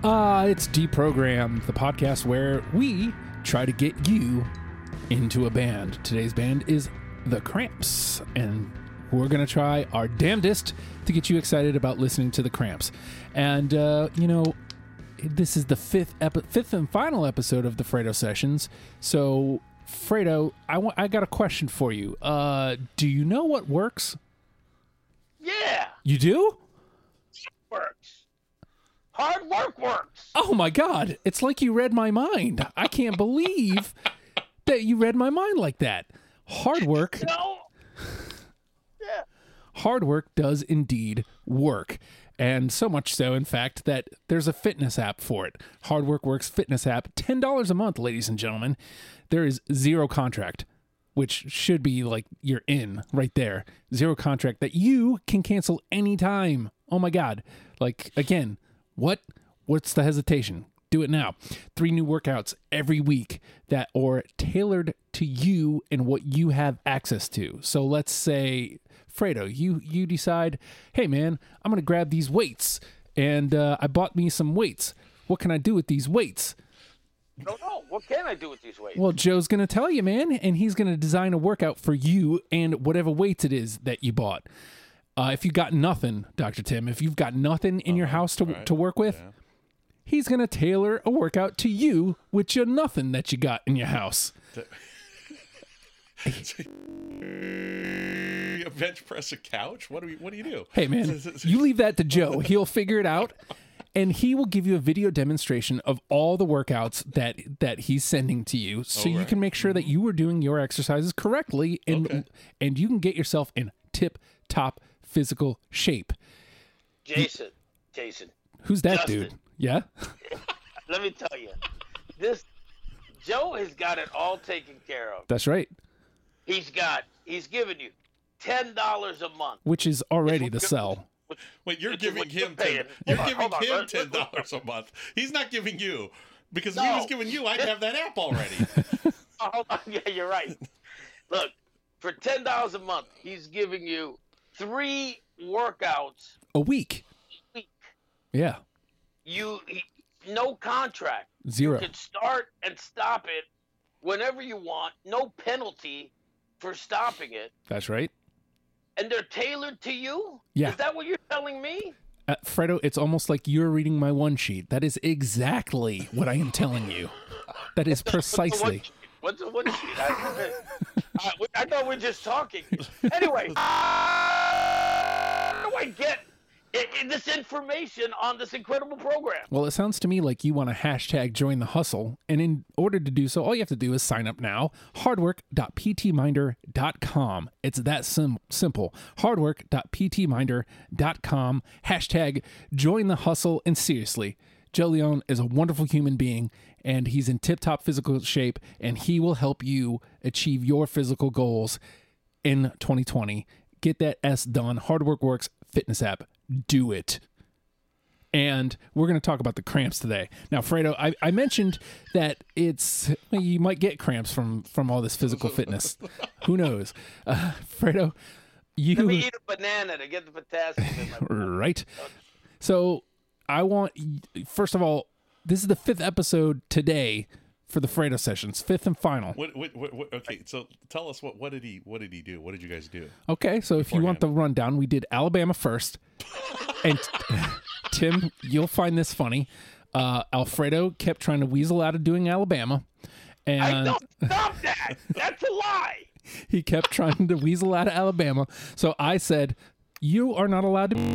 It's Deprogrammed, the podcast where we try to get you into a band. Today's band is The Cramps, and we're going to try our damnedest to get you excited about listening to The Cramps. And, this is the fifth and final episode of the Fredo Sessions. So, Fredo, I got a question for you. Do you know what works? Yeah. You do? It works. Hard work works. Oh my God. It's like you read my mind. I can't believe that you read my mind like that. Hard work. No. Yeah. Hard work does indeed work. And so much so, in fact, that there's a fitness app for it. Hard Work Works fitness app, $10 a month, ladies and gentlemen. There is zero contract, which should be like you're in right there. Zero contract that you can cancel anytime. Oh my God. Like, again, what's the hesitation? Do it now. 3 new workouts every week that are tailored to you and what you have access to. So let's say, Fredo, you decide, hey man, I'm going to grab these weights, and I bought me some weights. What can I do with these weights? I don't know. What can I do with these weights? Well, Joe's going to tell you, man, and he's going to design a workout for you and whatever weights it is that you bought. If you got nothing, Dr. Tim, if you've got nothing in your house to work with, he's going to tailor a workout to you with your nothing that you got in your house. A bench press a couch? What do you do? Hey, man, you leave that to Joe. He'll figure it out, and he will give you a video demonstration of all the workouts that he's sending to you, so you can make sure that you are doing your exercises correctly, and you can get yourself in tip-top physical shape. Jason. Who's that Justin. dude? Yeah? Let me tell you. Joe has got it all taken care of. That's right. He's giving you $10 a month. Which is already the sell. Wait, you're giving him $10 a month. He's not giving you, because if he was giving you, I'd have that app already. Oh, hold on. Yeah, you're right. Look, for $10 a month, he's giving you 3 workouts A week. Yeah. No contract. Zero. You can start and stop it whenever you want. No penalty for stopping it. That's right. And they're tailored to you? Yeah. Is that what you're telling me? Fredo, it's almost like you're reading my one sheet. That is exactly what I am telling you. That is precisely. What's a one sheet? I thought we were just talking. Anyway, how do I get this information on this incredible program? Well, it sounds to me like you want to hashtag join the hustle. And in order to do so, all you have to do is sign up now. Hardwork.ptminder.com. It's that simple. Hardwork.ptminder.com. Hashtag join the hustle. And seriously, Joe Leone is a wonderful human being, and he's in tip-top physical shape, and he will help you achieve your physical goals in 2020. Get that S done. Hard Work Works fitness app. Do it. And we're going to talk about the cramps today. Now, Fredo, I mentioned that you might get cramps from all this physical fitness. Who knows? Fredo, Let me eat a banana to get the potassium in my blood. Right. So first of all, this is the 5th episode today for the Fredo Sessions, 5th and final. Okay, so tell us what did he do? What did you guys do? Okay, so if you want the rundown, we did Alabama first. And Tim, you'll find this funny. Alfredo kept trying to weasel out of doing Alabama. And I don't stop that. That's a lie. He kept trying to weasel out of Alabama. So I said, you are not allowed to.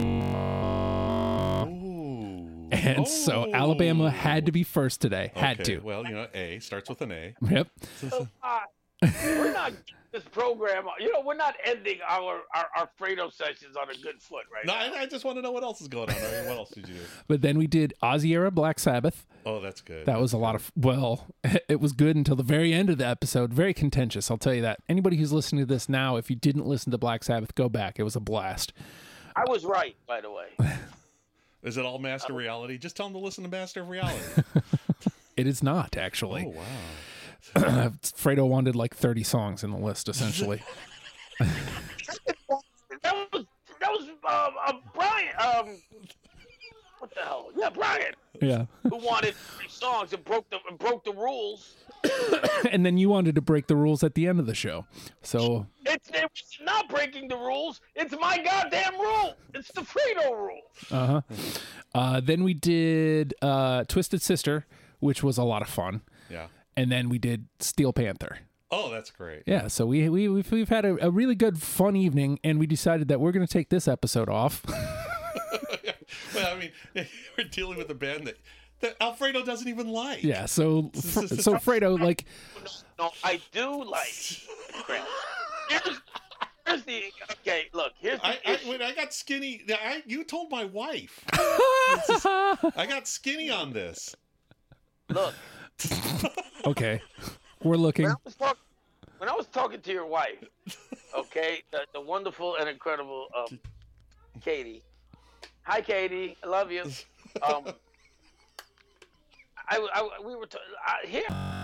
And so Alabama had to be first today. Had to. Well, A starts with an A. Yep. We're not this program. We're not ending our Fredo sessions on a good foot right now. I just want to know what else is going on. I mean, what else did you do? But then we did Ozzy era Black Sabbath. Oh, that's good. That was a lot of, it was good until the very end of the episode. Very contentious, I'll tell you that. Anybody who's listening to this now, if you didn't listen to Black Sabbath, go back. It was a blast. I was right, by the way. Is it all Master Reality? Just tell them to listen to Master of Reality. It is not, actually. Oh, wow. Fredo wanted like 30 songs in the list, essentially. That was Brian. What the hell? Yeah, Brian. Yeah. Who wanted 3 songs and broke the rules. And then you wanted to break the rules at the end of the show. So It's not breaking the rules. It's my goddamn rule. It's the Fredo rule. Then we did Twisted Sister, which was a lot of fun. Yeah. And then we did Steel Panther. Oh, that's great. Yeah, so we've had a really good fun evening, and we decided that we're going to take this episode off. Well, I mean, we're dealing with a band that Alfredo doesn't even like. Yeah, so Fredo, like, No, I do like. Here's the okay. Look, here's the issue. When I got skinny, you told my wife. I got skinny on this. Look, okay, we're looking. When I was talking to your wife, okay, the wonderful and incredible Katie. Hi, Katie. I love you. We were here.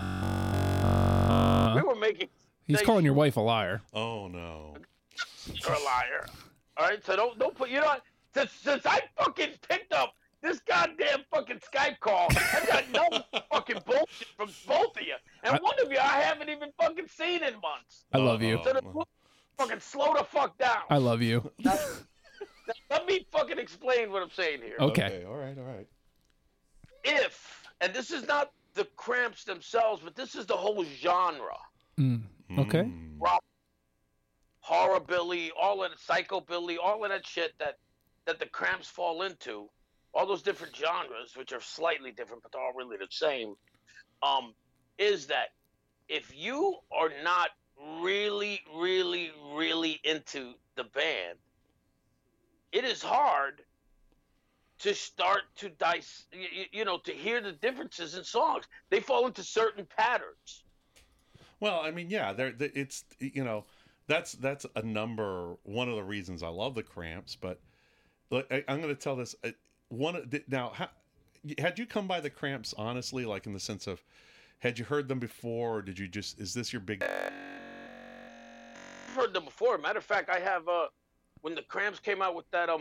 We were making. He's calling your wife a liar. Oh no. You're a liar. All right, so don't put. You know what? Since I fucking picked up this goddamn fucking Skype call, I got no fucking bullshit from both of you, and one of you I haven't even fucking seen in months. I love you. So fucking slow the fuck down. I love you. Now, let me fucking explain what I'm saying here. Okay. All right. And this is not the Cramps themselves, but this is the whole genre. Okay. Rock, horrorbilly, all of the psychobilly, all of that shit that the Cramps fall into, all those different genres, which are slightly different but all really the same, is that if you are not really, really, really into the band, it is hard to start to to hear the differences in songs. They fall into certain patterns. Well, I mean, yeah, it's that's one of the reasons I love the Cramps. But I'm going to tell this had you come by the Cramps honestly, like in the sense of, had you heard them before, or did you is this your big? I've heard them before. Matter of fact, I have when the Cramps came out with that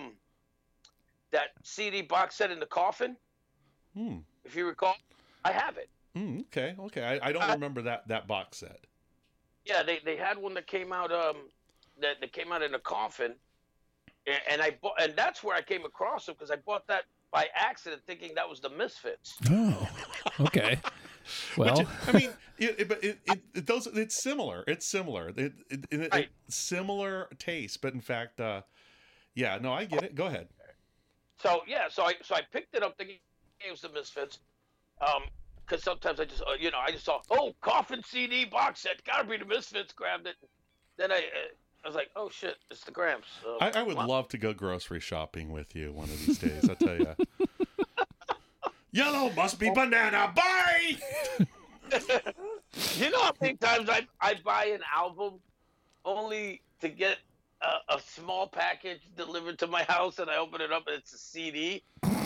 CD box set in the coffin. If you recall, I have it. Okay. I don't remember that box set. Yeah, they had one that came out that came out in a coffin, and I bought, and that's where I came across them because I bought that by accident, thinking that was the Misfits. Oh, okay. Well, I mean, it's similar. It's similar. Right. Similar taste, but in fact, yeah. No, I get it. Go ahead. So I picked it up thinking it was the Misfits, because sometimes I just saw coffin CD box set, gotta be the Misfits. Grabbed it, then I was like, oh shit, it's the Cramps. I would love to go grocery shopping with you one of these days. I tell you. Yellow must be banana. Bye. You know how many times I buy an album only to get a small package delivered to my house, and I open it up and it's a CD.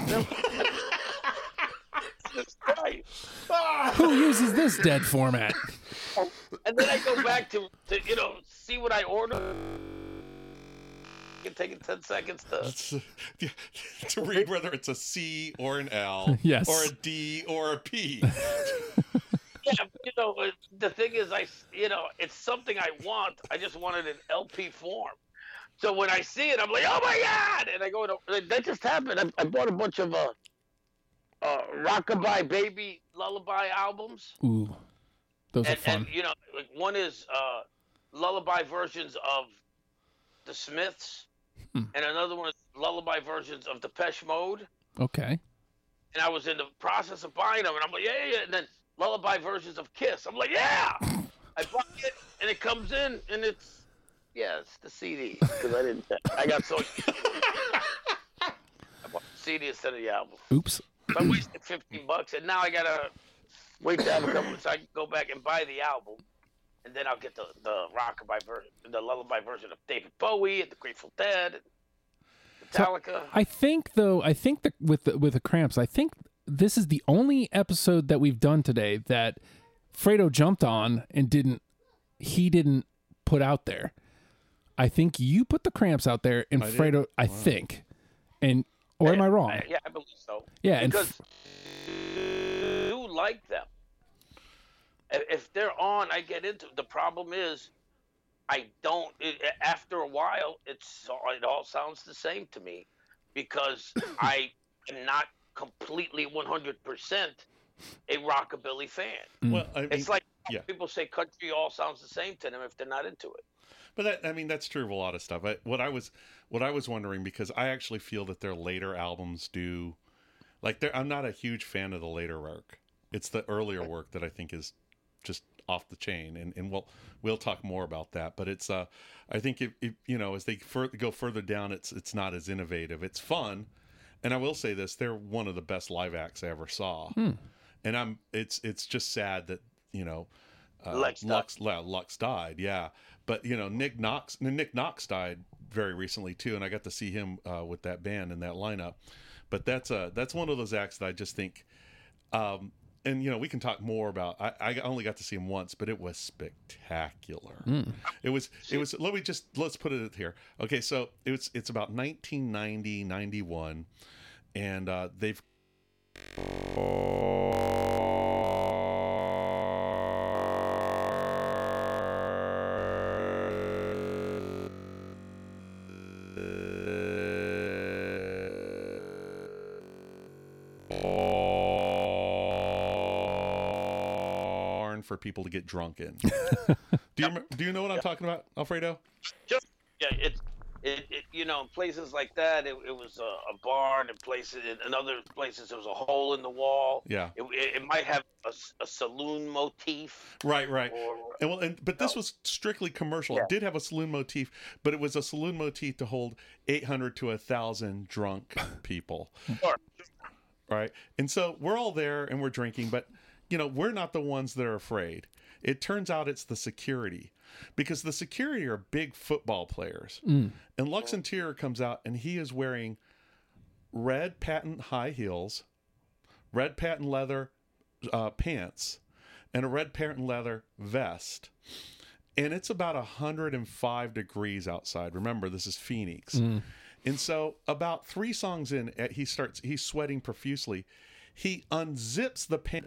who uses this dead format? And then I go back to see what I ordered. It can take 10 seconds to read whether it's a C or an L, Yes. or a D or a P. Yeah, the thing is, it's something I want. I just want it in LP form. So when I see it, I'm like, oh my God! And I go, that just happened. I bought a bunch of Rockabye Baby Lullaby albums. Ooh, those are fun. And one is lullaby versions of the Smiths, and another one is lullaby versions of Depeche Mode. Okay. And I was in the process of buying them, and I'm like, yeah. And then lullaby versions of Kiss. I'm like, yeah. I buy it, and it comes in, and it's the CD, because I got so I bought the CD instead of the album. Oops. So I wasted $15, and now I gotta wait to have a couple so I can go back and buy the album, and then I'll get the rockabye version, the lullaby version of David Bowie and the Grateful Dead, and Metallica. So I think that with the Cramps, I think this is the only episode that we've done today that Fredo jumped on and didn't put out there. I think you put the Cramps out there, and Fredo, I think, and Or am I wrong? Yeah, I believe so. Yeah, because you like them. If they're on, I get into. The problem is, I don't. After a while, it all sounds the same to me, because I am not completely 100% a rockabilly fan. Well, I mean, It's like yeah. people say country all sounds the same to them if they're not into it. But that's true of a lot of stuff. What I was wondering, because I actually feel that their later albums do, like, I'm not a huge fan of the later work. It's the earlier work that I think is just off the chain, and we'll talk more about that. But it's I think if as they go further down, it's not as innovative. It's fun, and I will say this: they're one of the best live acts I ever saw. And it's just sad that Lux died, yeah. But Nick Knox died very recently too, and I got to see him with that band and that lineup. But that's one of those acts that I just think, and we can talk more about. I only got to see him once, but it was spectacular. It was. Let's put it here. Okay, so it's about 1990, 91, and they've. For people to get drunk in. Do you know what I'm talking about, Alfredo? Yeah, in places like that, it was a barn. In other places, there was a hole in the wall. Yeah, it might have a saloon motif. Right. But this was strictly commercial. Yeah. It did have a saloon motif, but it was a saloon motif to hold 800 to 1,000 drunk people. Sure. Right, and so we're all there and we're drinking, but we're not the ones that are afraid. It turns out it's the security, because the security are big football players. And Lux Interior comes out and he is wearing red patent high heels, red patent leather pants, and a red patent leather vest. And it's about 105 degrees outside. Remember, this is Phoenix. And so about 3 songs in, he's sweating profusely. He unzips the pants.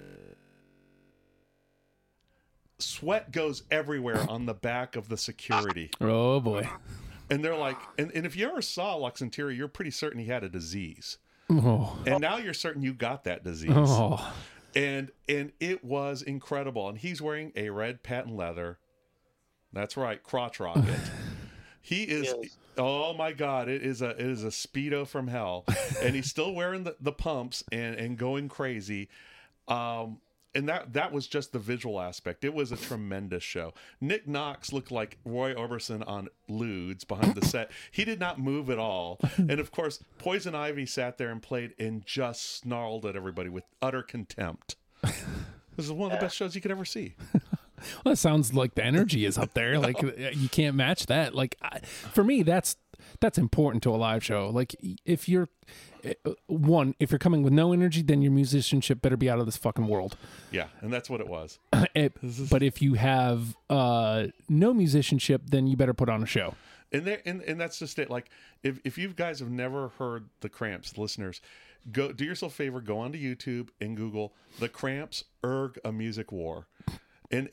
Sweat goes everywhere on the back of the security. Oh boy. And they're like, and if you ever saw Lux Interior, you're pretty certain he had a disease. Oh. And now you're certain you got that disease. Oh. And it was incredible. And he's wearing a red patent leather. That's right, crotch rocket. He is, yes. Oh my God, it is a Speedo from hell. And he's still wearing the pumps and going crazy. And that was just the visual aspect. It was a tremendous show. Nick Knox looked like Roy Orbison on Ludes behind the set. He did not move at all. And of course, Poison Ivy sat there and played and just snarled at everybody with utter contempt. This is one of the best shows you could ever see. Well, that sounds like the energy is up there. Like you can't match that. Like for me, that's important to a live show. Like if you're coming with no energy, then your musicianship better be out of this fucking world. Yeah, and that's what it was. But if you have no musicianship, then you better put on a show. And that's just it. Like if you guys have never heard the Cramps, listeners, go do yourself a favor, go onto YouTube and Google the Cramps Erg a Music War. And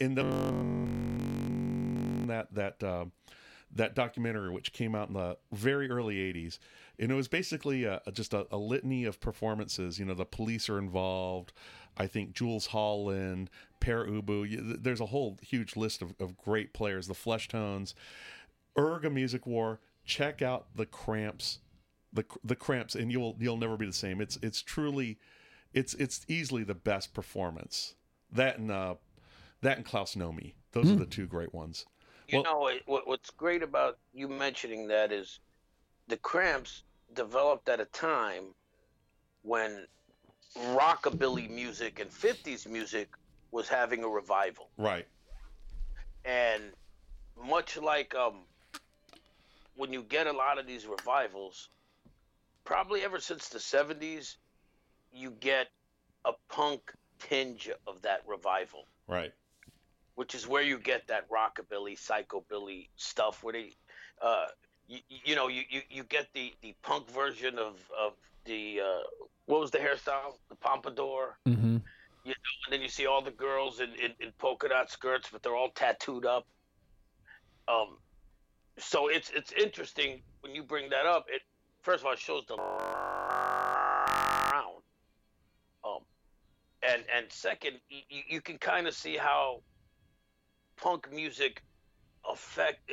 that documentary, which came out in the very early 80s, and it was basically just a litany of performances. The Police are involved. I think Jules Holland, Per Ubu. There's a whole huge list of great players. The Fleshtones, Erg a Music War. Check out the Cramps, the Cramps, and you'll never be the same. It's truly, it's easily the best performance. That and Klaus Nomi. Those are the 2 great ones. What's great about you mentioning that is the Cramps developed at a time when rockabilly music and 50s music was having a revival. Right. And much like when you get a lot of these revivals, probably ever since the 70s, you get a punk tinge of that revival. Right. Which is where you get that rockabilly, psychobilly stuff, where they, you get the punk version of the what was the hairstyle? The pompadour. Mm-hmm. You know, and then you see all the girls in polka dot skirts, but they're all tattooed up. Um, so it's interesting when you bring that up. It first of all it shows the round, and second, you can kind of see how punk music affect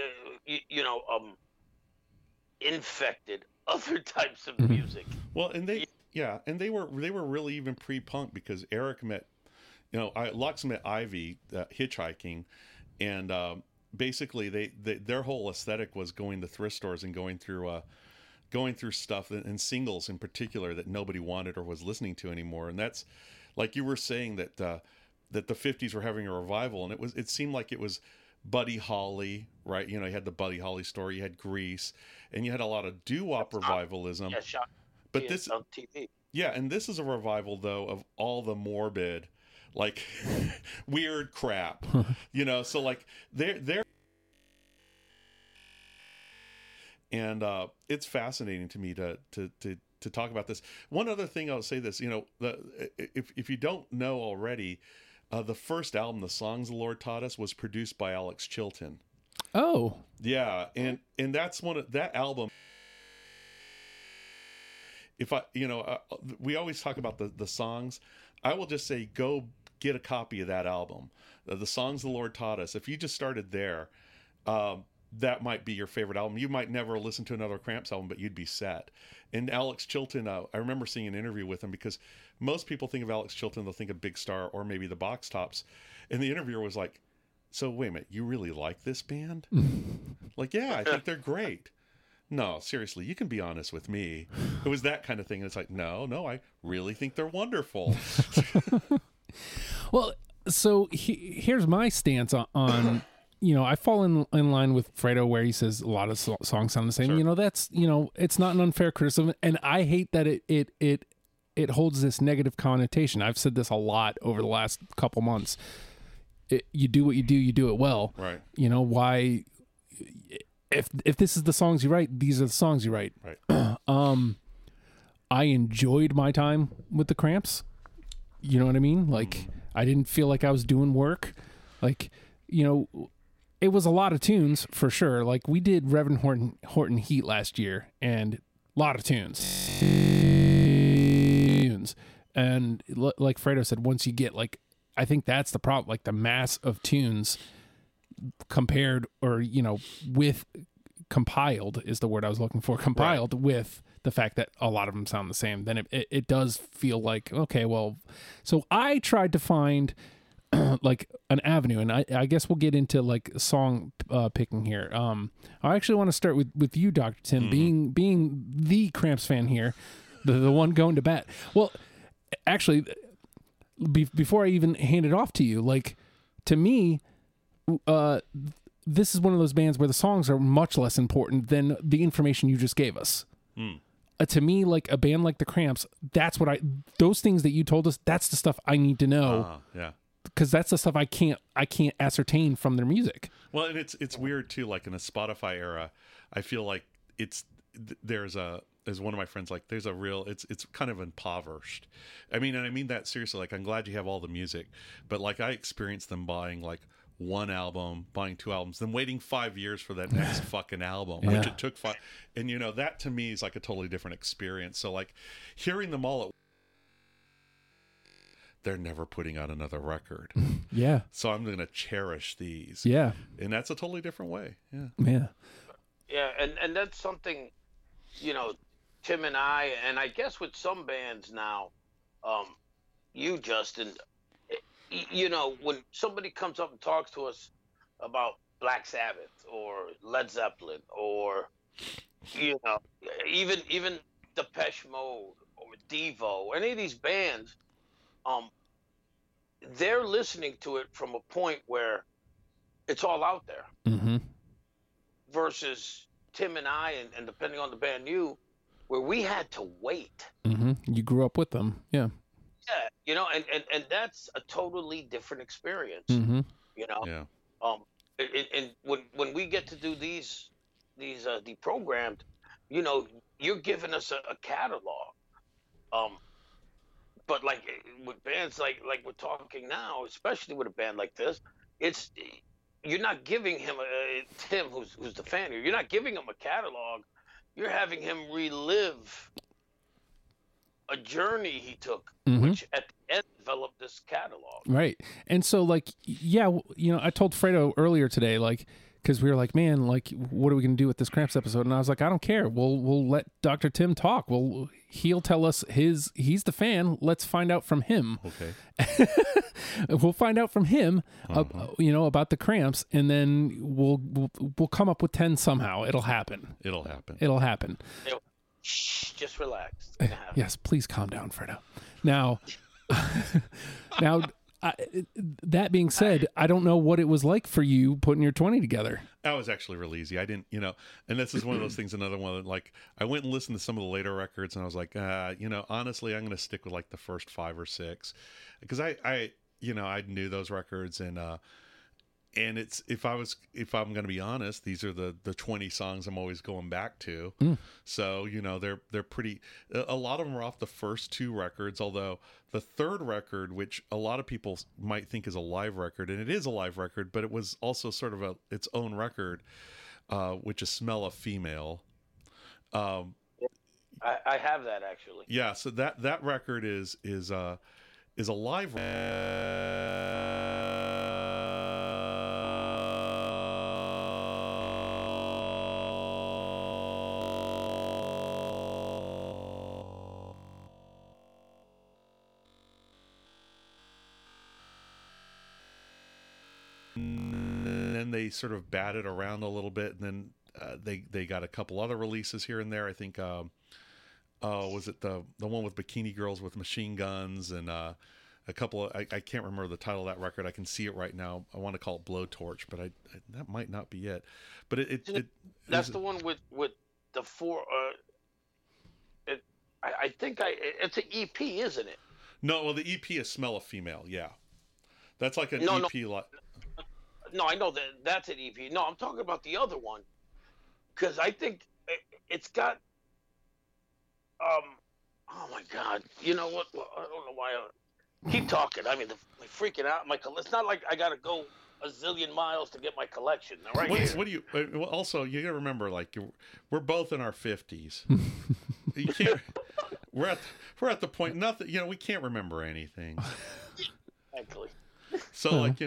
infected other types of music. Well, and they were really even pre-punk because Eric met, Lux met Ivy hitchhiking, and basically their whole aesthetic was going to thrift stores and going through stuff and singles in particular that nobody wanted or was listening to anymore. And that's like you were saying that the 50s were having a revival, and it seemed like it was Buddy Holly, right? You had the Buddy Holly story, you had Grease, and you had a lot of doo-wop revivalism. Yeah, shot. But this on TV. Yeah, and this is a revival though of all the morbid, like weird crap. So like they're and it's fascinating to me to talk about this. One other thing I'll say this, if you don't know already, the first album, The Songs the Lord Taught Us, was produced by Alex Chilton. Oh. Yeah, and that's that album. If we always talk about the songs. I will just say, go get a copy of that album, The Songs the Lord Taught Us. If you just started there, that might be your favorite album. You might never listen to another Cramps album, but you'd be set. And Alex Chilton, I remember seeing an interview with him because most people think of Alex Chilton, they'll think of Big Star or maybe the Box Tops. And the interviewer was like, "So wait a minute, you really like this band?" Like, yeah, I think they're great. No, seriously, you can be honest with me. It was that kind of thing. It's like, no, I really think they're wonderful. Well, so here's my stance on I fall in line with Fredo where he says a lot of songs sound the same. Sure. That's, it's not an unfair criticism. And I hate that it holds this negative connotation. I've said this a lot over the last couple months. You do what you do it well. Right. Why... If this is the songs you write, these are the songs you write. Right. I enjoyed my time with the Cramps. You know what I mean? Like, I didn't feel like I was doing work. Like, it was a lot of tunes for sure. Like, we did Reverend Horton Heat last year, and a lot of tunes. And like Fredo said, once you get I think that's the problem. Like the mass of tunes compared or with compiled is the word I was looking for, compiled right. with the fact that a lot of them sound the same, then it does feel like, okay, well, so I tried to find like an avenue, and I guess we'll get into like song picking here. I actually want to start with you, Dr. Tim, being the Cramps fan here, the one going to bat. Well, actually, before I even hand it off to you, like, to me, this is one of those bands where the songs are much less important than the information you just gave us. To me, like a band like the Cramps, that's what those things that you told us, that's the stuff I need to know. Yeah. Because that's the stuff I can't ascertain from their music. Well, and it's weird too. Like in the Spotify era, I feel like there's one of my friends, like there's a real, it's kind of impoverished. I mean that seriously. Like, I'm glad you have all the music, but like I experienced them buying like one album, buying two albums, then waiting 5 years for that next fucking album, which it took 5. And that to me is like a totally different experience. So like hearing them all they're never putting out another record. Yeah. So I'm going to cherish these. Yeah. And that's a totally different way. Yeah. Yeah. Yeah. And that's something, Tim and I guess with some bands now, you, Justin, when somebody comes up and talks to us about Black Sabbath or Led Zeppelin or, even Depeche Mode or Devo, any of these bands, they're listening to it from a point where it's all out there. Mm-hmm. Versus Tim and I, and depending on the band where we had to wait. Mm-hmm. You grew up with them. Yeah. Yeah. And that's a totally different experience. Mm-hmm. Yeah. And when we get to do these deprogrammed, you're giving us a catalog But like with bands like we're talking now, especially with a band like this, it's you're not giving him Tim, who's the fan here. You're not giving him a catalog. You're having him relive a journey he took, which at the end developed this catalog. Right. And so, like, yeah, I told Fredo earlier today, like, because we were like, man, like, what are we going to do with this Cramps episode? And I was like, I don't care. We'll let Dr. Tim talk. He'll tell us he's the fan. Let's find out from him. Okay. We'll find out from him, about the Cramps, and then we'll come up with 10 somehow. It'll happen. It'll shh, just relax. It's gonna happen. Yes, please calm down, Fredo. Now, that being said, I don't know what it was like for you putting your 20 together. That was actually real easy. I didn't, and this is one of those things, another one that, like, I went and listened to some of the later records and I was like, honestly, I'm going to stick with like the first 5 or 6 because I knew those records and it's, if I'm going to be honest, these are the 20 songs I'm always going back to. So, they're pretty, a lot of them are off the first 2 records, although the third record, which a lot of people might think is a live record, and it is a live record, but it was also sort of its own record, which is Smell a Female. I have that actually. Yeah. So that record is a live they sort of batted around a little bit, and then they got a couple other releases here and there. I think was it the one with Bikini Girls with Machine Guns, and a couple of, I can't remember the title of that record. I can see it right now. I want to call it Blowtorch, but that might not be it. But that's the one with the 4 I think it's an EP, isn't it? No, well, the EP is Smell a Female. Yeah, that's like an EP. No, I know that's an EP. No, I'm talking about the other one because I think it's got. Oh my God! You know what? I don't know why. Keep talking. I mean, I'm freaking out. It's not like I gotta go a zillion miles to get my collection. All right. What do you? Also, you gotta remember, like, we're both in our 50s. You can't. We're at the point. Nothing. We can't remember anything. Exactly. So, like,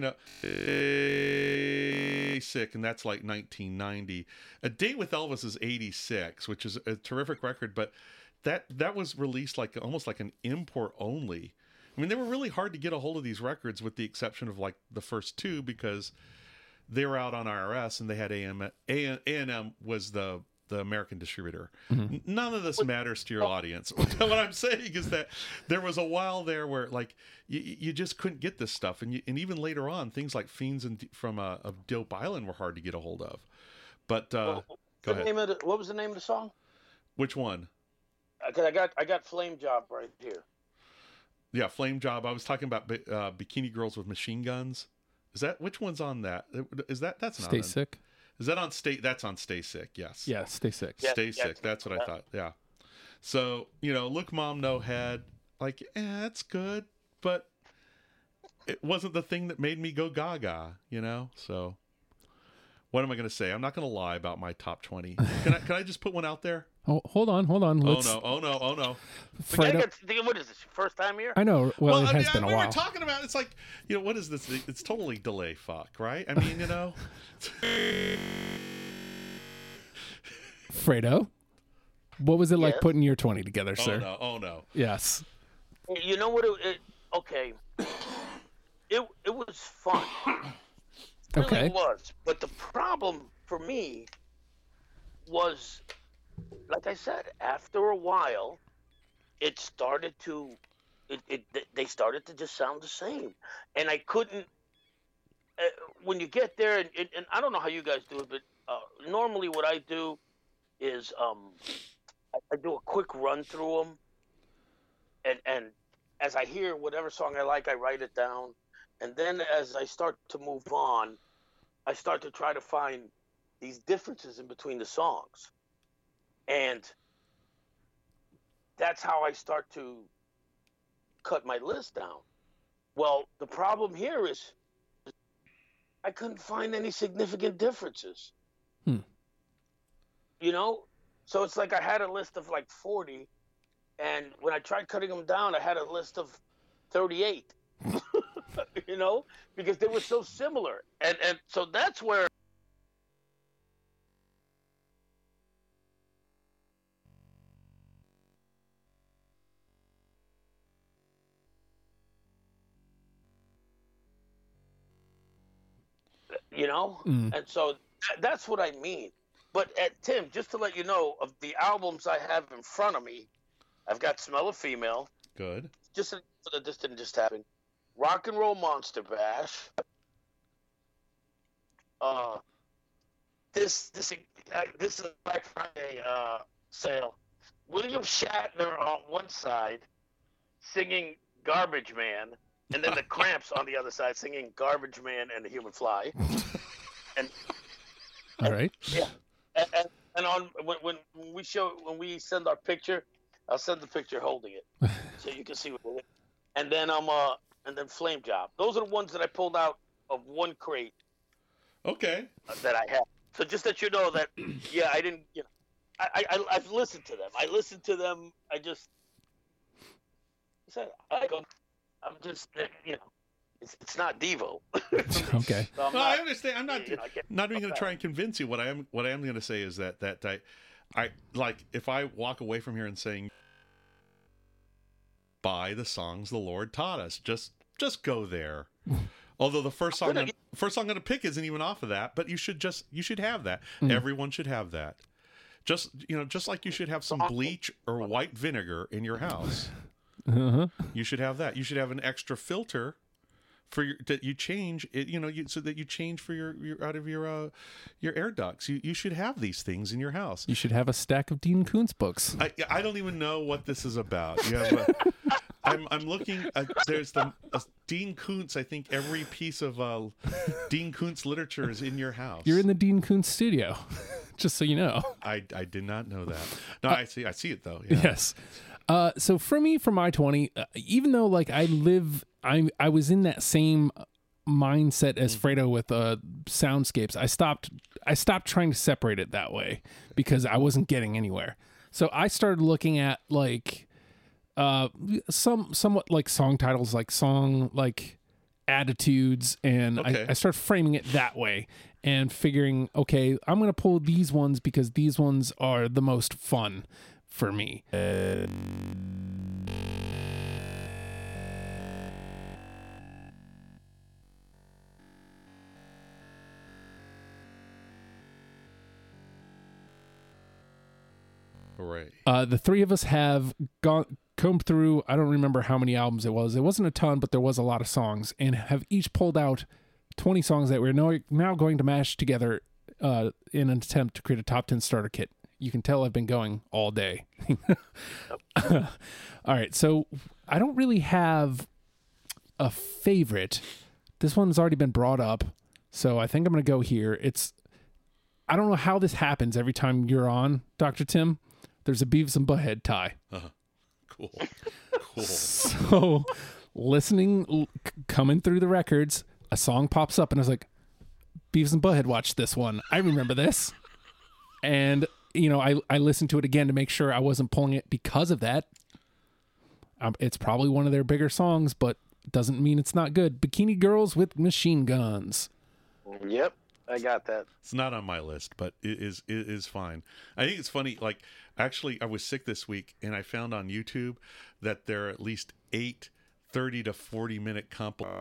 sick, and that's like 1990. A Date with Elvis is 86, which is a terrific record, but that was released like almost like an import only. I mean, they were really hard to get a hold of these records, with the exception of like the first 2, because they were out on IRS and they had A&M was the American distributor. None of this matters to your audience. What I'm saying is that there was a while there where, like, you just couldn't get this stuff, and even later on, things like Fiends from Dope Island were hard to get a hold of. But go ahead. What was the name of the song? Which one? Because I got Flame Job right here. Yeah, Flame Job. I was talking about Bikini Girls with Machine Guns. Is that, which one's on that? That's not Stay Sick? Is that on Stay? That's on Stay Sick. Yes. Yeah, Stay Sick. Stay Sick. That's what I thought. Yeah. So, Look Mom No Head, like, that's good, but it wasn't the thing that made me go gaga, So, what am I going to say? I'm not going to lie about my top 20. Can I just put one out there? Oh, hold on. Oh no. Fredo, what is this? Your first time here? I know. Well, it has been a while. We were talking about, it's like, what is this? It's totally delay fuck, right? I mean, Fredo, what was it like putting your 20 together, sir? Oh no. Yes. You know what? Okay. It was fun. It really was. But the problem for me was, like I said, after a while, it started to, they started to just sound the same, and I couldn't. When you get there, and I don't know how you guys do it, but normally what I do is I do a quick run through them, and as I hear whatever song I like, I write it down, and then as I start to move on, I start to try to find these differences in between the songs. And that's how I start to cut my list down. Well, the problem here is I couldn't find any significant differences. You know? So it's like I had a list of like 40, and when I tried cutting them down, I had a list of 38. You know? Because they were so similar. And so that's where you know? And so that's what I mean. But Tim, just to let you know, of the albums I have in front of me, I've got Smell of Female. Good. Just so that this didn't just happen. Rock and Roll Monster Bash. This is a Black Friday sale. William Shatner on one side singing Garbage Man, and then the Cramps on the other side singing Garbage Man and the Human Fly. And All right. yeah, and on when we send our picture, I'll send the picture holding it so you can see what it is. And then and then Flame Job. Those are the ones that I pulled out of one crate Okay. that I have. So just that you know that, yeah, I didn't, you know, I've listened to them. I listened to them. I said, I go, I'm just, you know, it's not Devo. Okay. So No, I understand. I'm not you know, I can't- not even going to try and convince you. What I am going to say is that I like, if I walk away from here and saying, buy the songs the Lord taught us, just go there. Although the first song I'm going to pick isn't even off of that, but you should have that. Everyone should have that. Just like you should have some bleach or white vinegar in your house. You should have that. You should have an extra filter for that you change it, so that you change for your out of your air ducts. You should have these things in your house. You should have a stack of Dean Koontz books. I don't even know what this is about. You have I'm looking. There's Dean Koontz. I think every piece of Dean Koontz literature is in your house. You're in the Dean Koontz studio, just so you know. I did not know that. No, I see it though. Yeah. Yes. So for me, for my 20, even though like I was in that same mindset as Fredo with soundscapes. I stopped trying to separate it that way because I wasn't getting anywhere. So I started looking at like somewhat like song titles, like song like attitudes, and Okay. I started framing it that way and figuring, okay, I'm gonna pull these ones because these ones are the most fun for me. Hooray. The three of us have combed through, I don't remember how many albums it was. It wasn't a ton, but there was a lot of songs, and have each pulled out 20 songs that we're now going to mash together in an attempt to create a top 10 starter kit. You can tell I've been going all day. All right, so I don't really have a favorite. This one's already been brought up, so I think I'm going to go here. I don't know how this happens every time you're on, Dr. Tim. There's a Beavis and Butthead tie. Cool. So coming through the records, a song pops up and I was like, Beavis and Butthead watched this one. I remember this. And, I listened to it again to make sure I wasn't pulling it because of that. It's probably one of their bigger songs, but doesn't mean it's not good. Bikini Girls with Machine Guns. Yep, I got that. It's not on my list, but it is fine. I think it's funny. Like, actually, I was sick this week, and I found on YouTube that there are at least 8 30 to 40 minute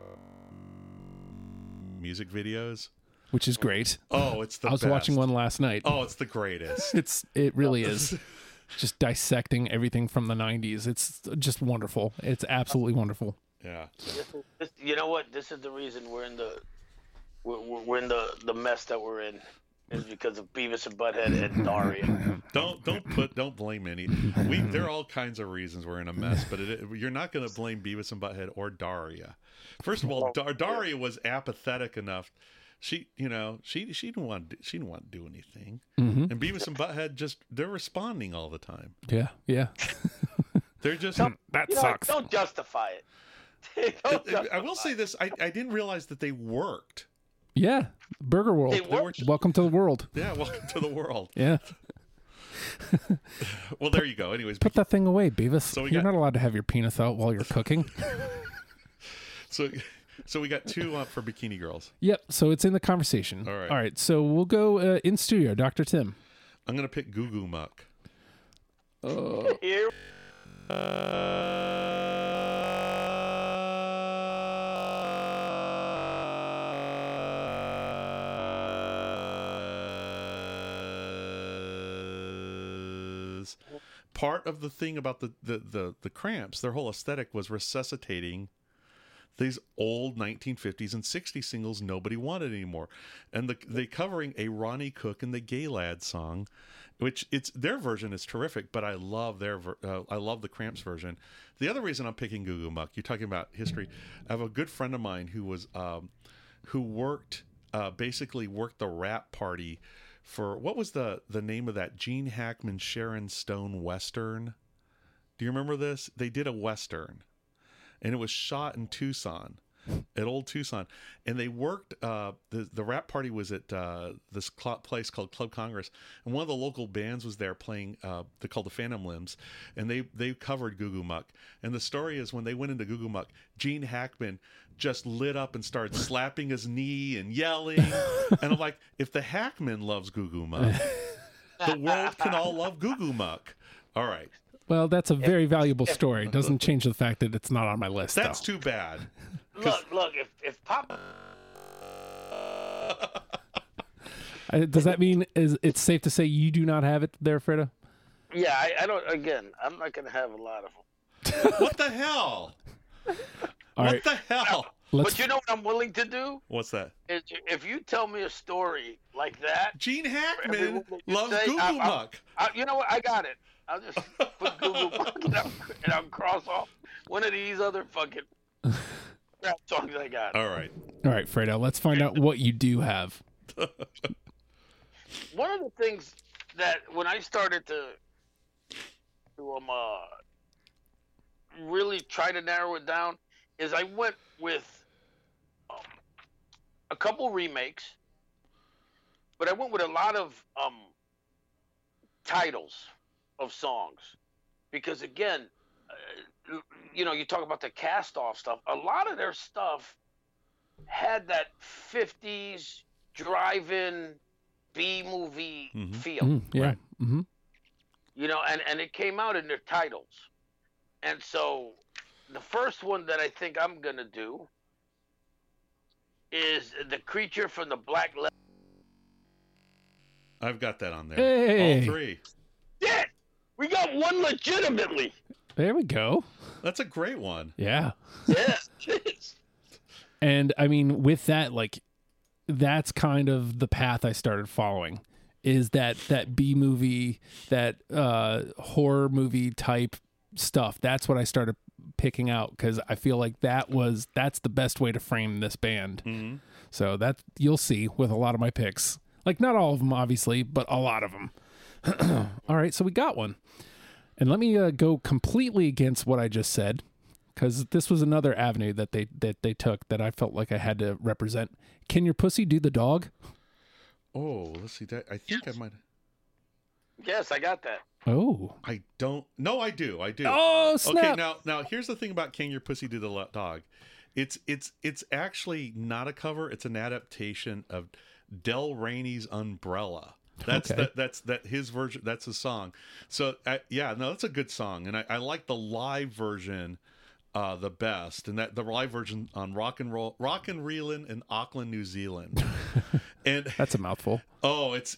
music videos. Which is great. Oh, it's the I was best. watching one last night. Oh, it's the greatest. It really is. Just dissecting everything from the 90s. It's just wonderful. It's absolutely wonderful. Yeah. You know what? This is the reason we're in the mess that we're in, is because of Beavis and Butthead and Daria. Don't blame any. There are all kinds of reasons we're in a mess, but you're not going to blame Beavis and Butthead or Daria. First of all, Daria was apathetic enough. She didn't want to do anything, and Beavis and Butthead they're responding all the time. Yeah. They're just. That sucks. Don't justify it. I will say this: I didn't realize that they worked. Yeah, Burger World. They worked. Welcome to the world. Yeah, welcome to the world. Yeah. Well, there you go. Anyways, Put that thing away, Beavis. So we You're got- not allowed to have your penis out while you're cooking. so we got two for Bikini Girls. Yep. So it's in the conversation. All right. All right. So we'll go in studio, Dr. Tim. I'm gonna pick Goo Goo Muck. Here. Part of the thing about the Cramps, their whole aesthetic was resuscitating these old 1950s and 60s singles nobody wanted anymore, and they covering a Ronnie Cook and the Gay Lad song, which it's their version is terrific, but I love I love the Cramps version. The other reason I'm picking Goo Goo Muck, you're talking about history. I have a good friend of mine who was who worked basically worked the rap party for what was the name of that Gene Hackman Sharon Stone Western? Do you remember this? They did a Western, and it was shot in Tucson, at old Tucson. And they worked, the rap party was at this place called Club Congress. And one of the local bands was there playing, they're called the Phantom Limbs. And they covered Goo Goo Muck. And the story is when they went into Goo Goo Muck, Gene Hackman just lit up and started slapping his knee and yelling. And I'm like, if the Hackman loves Goo Goo Muck, the world can all love Goo Goo Muck. All right. Well, that's a very valuable story. Doesn't change the fact that it's not on my list. That's though. too bad. Look. If Pop. Does that mean it's safe to say you do not have it there, Fredo? Yeah, I don't. Again, I'm not gonna have a lot of them. What the hell? All What right. the hell? But you know what I'm willing to do? What's that? Is if you tell me a story like that, Gene Hackman everyone that you loves say, Goo Goo Muck. you know what? I got it. I'll just put Google and I'll cross off one of these other fucking rap songs I got. All right. All right, Fredo. Let's find out what you do have. One of the things that when I started to really try to narrow it down is I went with a couple remakes, but I went with a lot of titles of songs because again, you talk about the cast-off stuff. A lot of their stuff had that 50s drive-in B-movie feel. Yeah. Right. Mm-hmm. And it came out in their titles. And so the first one that I think I'm going to do is The Creature from the Black Leopard. I've got that on there. Hey. All three. Yeah, we got one legitimately. There we go. That's a great one. Yeah. Yeah, it is. And I mean, with that, like, that's kind of the path I started following. Is that B movie, that horror movie type stuff? That's what I started picking out because I feel like that's the best way to frame this band. Mm-hmm. So that you'll see with a lot of my picks. Like not all of them, obviously, but a lot of them. All right, so we got one, and let me go completely against what I just said because this was another avenue that they took that I felt like I had to represent. Can Your Pussy Do the Dog? Oh, let's see that. I think I might. Yes, I got that. Oh. I don't. No, I do. Oh, snap. Okay, now here's the thing about Can Your Pussy Do the Dog. It's actually not a cover. It's an adaptation of Del Rainey's Umbrella. That's Okay. that's his version. That's his song. So that's a good song, and I like the live version the best, and that the live version on Rock and Reelin' in Auckland, New Zealand. And That's a mouthful. oh, it's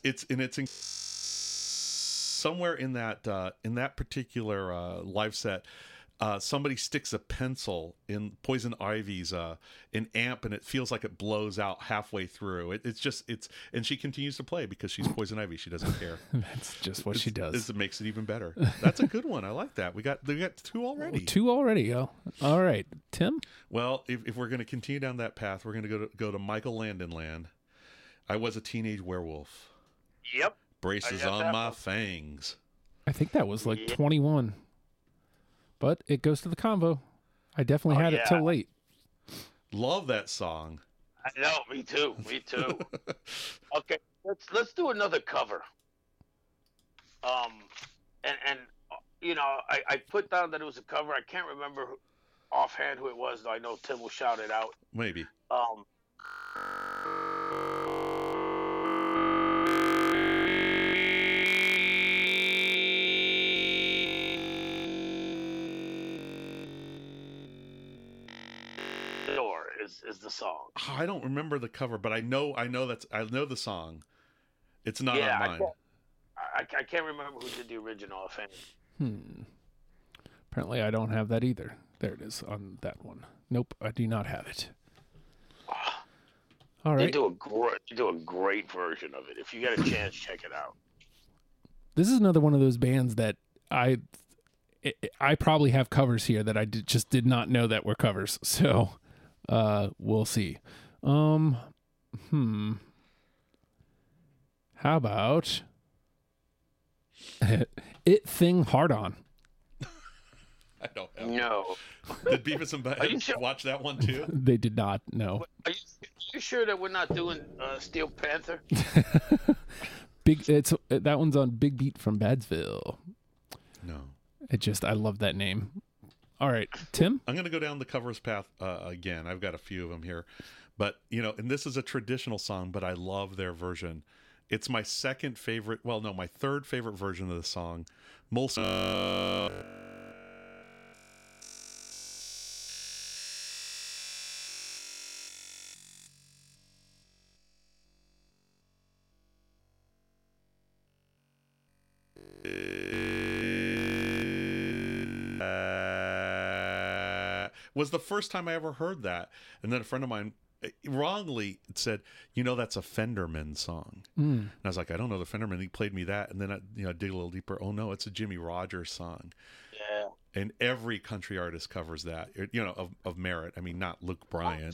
somewhere in that particular live set. Somebody sticks a pencil in Poison Ivy's an amp, and it feels like it blows out halfway through. And she continues to play because she's Poison Ivy. She doesn't care. That's just what she does. It makes it even better. That's a good one. I like that. We got two already. Two already. Oh, all right, Tim. Well, if we're going to continue down that path, we're going to go to Michael Landon Land. I Was a Teenage Werewolf. Yep. Braces I got on that my one. fangs. I think that was like 21. but it goes to the convo. I definitely had it till late. Love that song. I know, me too. Me too. Okay, let's do another cover. And you know, I put down that it was a cover. I can't remember offhand who it was, though. I know Tim will shout it out. Maybe. Is the song. I don't remember the cover, but I know the song. It's not on mine. I can't remember who did the original offhand. Apparently I don't have that either. There it is on that one. Nope, I do not have it. All right. They do a great version of it. If you get a chance, check it out. This is another one of those bands that I probably have covers here that I just did not know that were covers. So we'll see. How about It Thing Hard On? I don't know. No. Did Beavis and Butthead watch that one too? They did not. No. Are you sure that we're not doing Steel Panther? That one's on Big Beat from Badsville. No. I love that name. All right, Tim? I'm going to go down the covers path again. I've got a few of them here. But, you know, and this is a traditional song, but I love their version. It's my second favorite, my third favorite version of the song. Molson. Was the first time I ever heard that. And then a friend of mine wrongly said, that's a Fenderman song. And I was like, I don't know the Fenderman. He played me that. And then I dig a little deeper. Oh no, it's a Jimmy Rogers song. Yeah. And every country artist covers that, of merit. I mean, not Luke Bryan.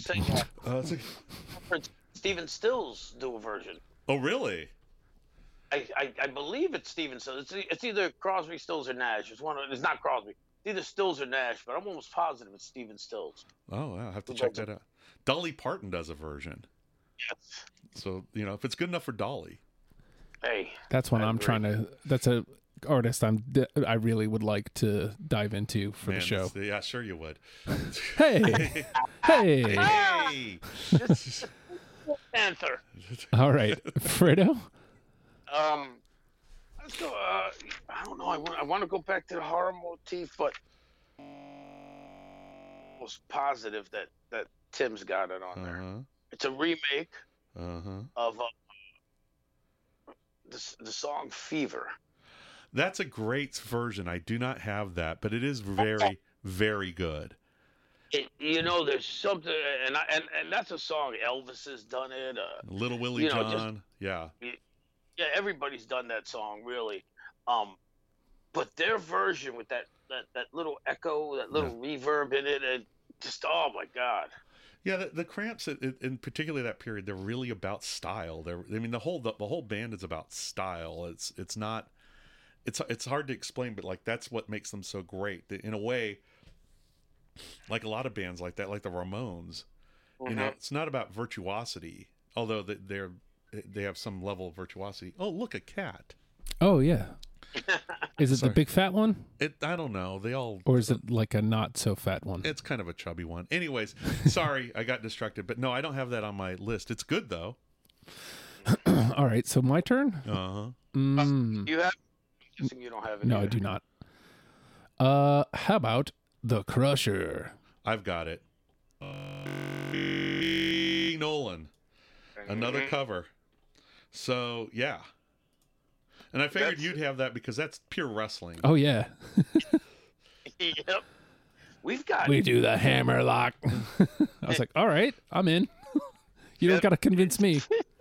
Stephen Stills do a version. Oh, really? I believe it's Stephen Stills. It's either Crosby, Stills, or Nash. It's not Crosby. It's either Stills or Nash, but I'm almost positive it's Stephen Stills. Oh, I'll have to check that out. Dolly Parton does a version. Yes. So, if it's good enough for Dolly. Hey. That's one that's a artist I really would like to dive into for the show. Yeah, sure you would. Hey. Hey. Panther. All right. Fredo? Let's go. I don't know. I want to go back to the horror motif, but I was positive that Tim's got it on there. It's a remake of the song Fever. That's a great version. I do not have that, but it is very, very good. There's something, and that's a song. Elvis has done it. Little Willie John, yeah. Yeah, everybody's done that song, really. But their version with that little echo, that little reverb in it, and just, oh my God. Yeah, the Cramps, in particular that period, they're really about style. The whole band is about style. It's not. It's hard to explain, but like that's what makes them so great. In a way, like a lot of bands like that, like the Ramones, it's not about virtuosity, although they have some level of virtuosity. Oh, look, a cat. Oh yeah. Is it the big fat one? I don't know. Or is it like a not so fat one? It's kind of a chubby one. Anyways, sorry, I got distracted. But no, I don't have that on my list. It's good though. All right, so my turn. You have? You don't have it. No, either. I do not. How about The Crusher? I've got it. Nolan, another cover. So yeah. And I figured you'd have that because that's pure wrestling. Oh, yeah. Yep. We do the hammer lock. I was like, all right, I'm in. You don't got to convince me.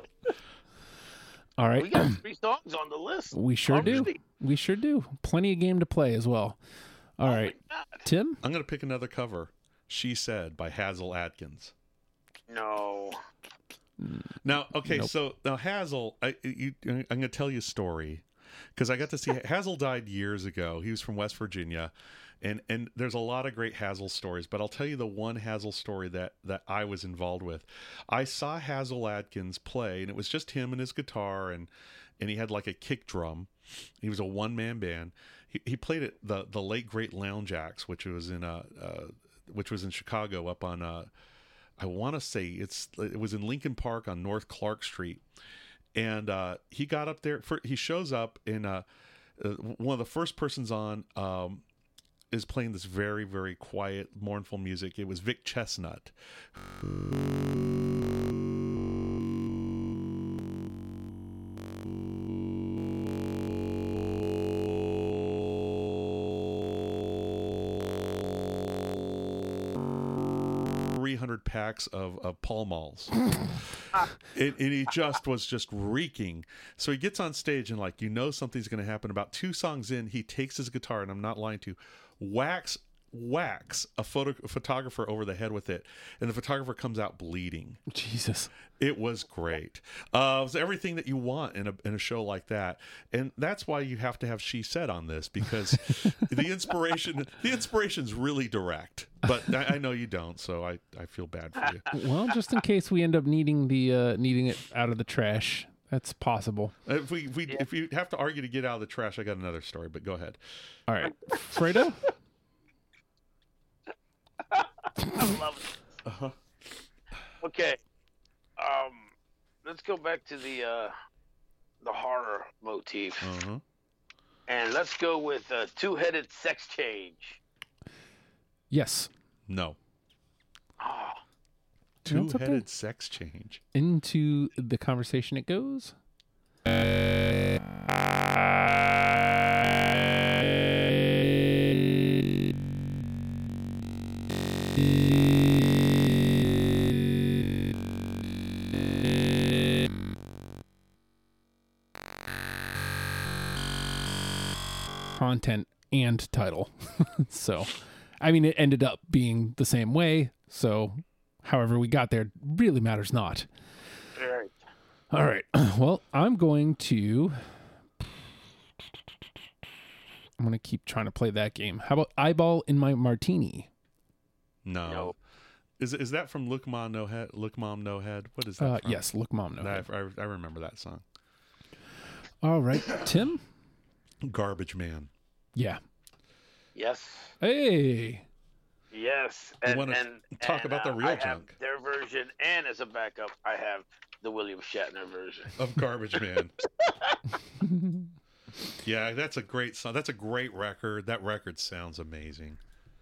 All right. We got 3 songs on the list. We sure do. We sure do. Plenty of game to play as well. All right. Tim? I'm going to pick another cover. She Said by Hazel Adkins. No. Now, okay, Nope. So now Hazel, I'm going to tell you a story because I got to see Hazel died years ago. He was from West Virginia, And there's a lot of great Hazel stories, but I'll tell you the one Hazel story that I was involved with. I saw Hazel Adkins play, and it was just him and his guitar, and he had like a kick drum. He was a one-man band. He played at the late great Lounge Acts, which was in Chicago, up on I want to say it was in Lincoln Park on North Clark Street. And he got up there. He shows up, and one of the first persons on is playing this very, very quiet, mournful music. It was Vic Chestnut. Packs of Pall Malls. And he was just reeking. So he gets on stage, and like, something's going to happen. About 2 songs in, he takes his guitar, and I'm not lying to you, whacks a photographer over the head with it, and the photographer comes out bleeding. Jesus. It was great. It was everything that you want in a show like that, and that's why you have to have She Said on this, because the inspiration's really direct. But I know you don't, so I feel bad for you. Well, just in case we end up needing it out of the trash, that's possible. If you have to argue to get out of the trash, I got another story. But go ahead. All right, Fredo. I love it. Uh-huh. Okay, let's go back to the horror motif, and let's go with Two-Headed Sex Change. Yes. No. Oh. Two-Headed Sex Change. Into the conversation it goes. Content and title. So, I mean, it ended up being the same way. So, however we got there really matters not. All right. Well, I'm going to keep trying to play that game. How about Eyeball in My Martini? No. Is that from Look Mom No Head? Look Mom No Head? What is that from? Yes, Look Mom No Head. I remember that song. All right, Tim? Garbage Man. Yeah. Yes. Hey. Yes. You want to talk about the real I junk? have their version, and as a backup, I have the William Shatner version of Garbage Man. Yeah, that's a great song. That's a great record. That record sounds amazing.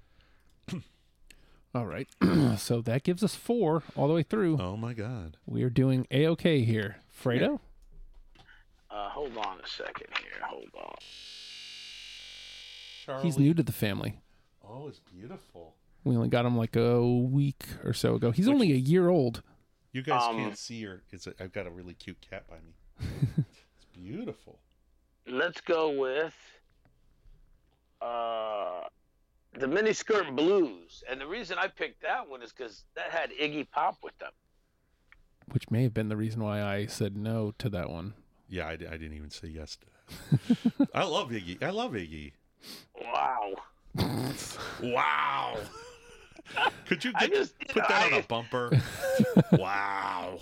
All right. So that gives us 4 all the way through. Oh, my God. We are doing A-OK here. Fredo? Hold on a second here. Hold on. Charlie. He's new to the family. Oh, it's beautiful. We only got him like a week or so ago. He's only a year old. You guys can't see her. I've got a really cute cat by me. It's beautiful. Let's go with the Miniskirt Blues. And the reason I picked that one is because that had Iggy Pop with them. Which may have been the reason why I said no to that one. Yeah, I didn't even say yes to that. I love Iggy. Wow. Wow. Could you put that on a bumper? Wow.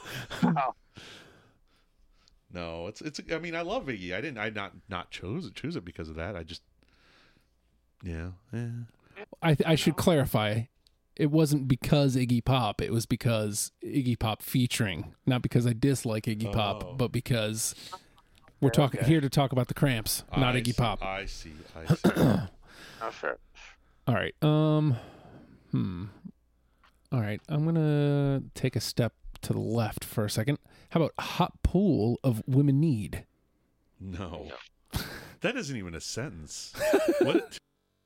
No, it's. I mean, I love Iggy. I not choose it because of that. I just, yeah. I should clarify. It wasn't because Iggy Pop. It was because Iggy Pop featuring. Not because I dislike Iggy Pop, but because we're here to talk about the Cramps, not Iggy Pop. I see. Sure. All right. All right. I'm gonna take a step to the left for a second. How about Hot Pool of Women Need? No. That isn't even a sentence. What?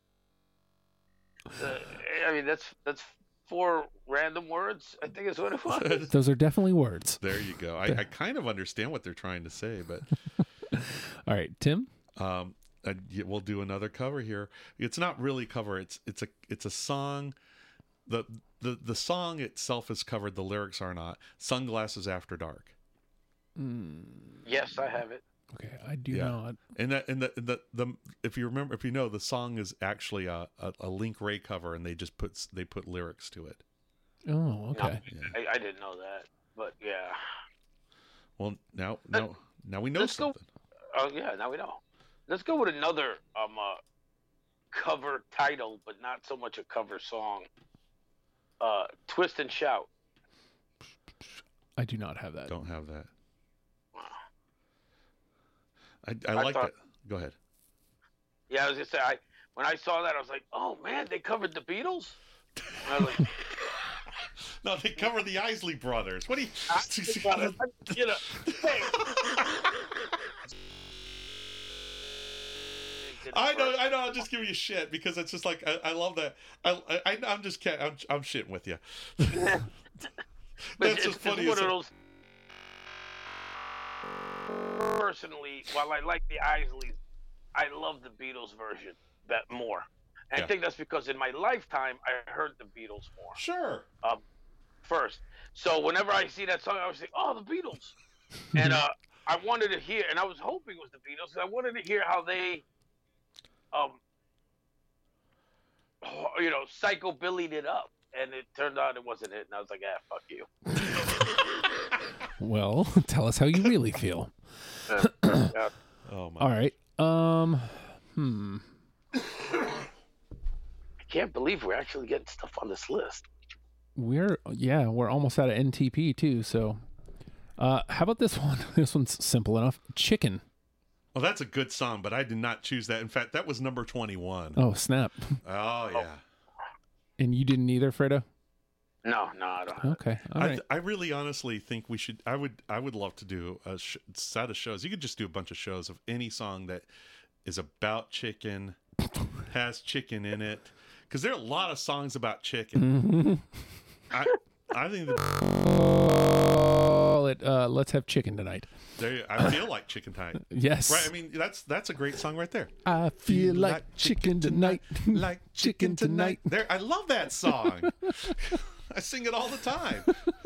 I mean, that's 4 random words, I think is what it was. Those are definitely words. There you go. I kind of understand what they're trying to say, but all right, Tim. We'll do another cover here. It's not really cover. It's a song. The song itself is covered. The lyrics are not. Sunglasses After Dark. Yes, I have it. Okay, I do Yeah. not. And the if you remember, if you know, the song is actually a Link Ray cover, and they put lyrics to it. Oh, okay. I didn't know that, but yeah. Well, now we know Let's go. something. Oh yeah, now we know. Let's go with another cover title, but not so much a cover song. Twist and Shout. I do not have that. Don't have that. Wow. I like thought- that. Go ahead. Yeah, I was gonna say when I saw that I was like, oh man, they covered the Beatles. And I was like, No, they cover the Isley Brothers. What do you? you know, hey. I know. I'm just giving you shit because it's just like I love that. I'm just kidding. I'm shitting with you. But That's just funny. It's one of those. Personally, while I like the Isleys, I love the Beatles version more. And Yeah. I think that's because in my lifetime I heard the Beatles more Sure. first. So whenever I see that song, I was like, "Oh, the Beatles," and I wanted to hear, and I was hoping it was the Beatles. 'Cause I wanted to hear how they, psychobillied it up, and it turned out it wasn't it, and I was like, "Ah, fuck you." Well, tell us how you really feel. Yeah. Oh my. All right. I can't believe we're actually getting stuff on this list. We're almost out of NTP too. So, how about this one? This one's simple enough. Chicken. Well, that's a good song, but I did not choose that. In fact, that was number 21. Oh snap! Oh yeah. And you didn't either, Fredo? No, I don't. Okay. All right. I really honestly think we should. I would love to do a set of shows. You could just do a bunch of shows of any song that is about chicken, has chicken in it, because there are a lot of songs about chicken. I think Let's have chicken tonight. I feel like chicken tonight. Yes. Right. I mean, that's a great song right there. I feel like chicken tonight. Like chicken tonight. There. I love that song. I sing it all the time.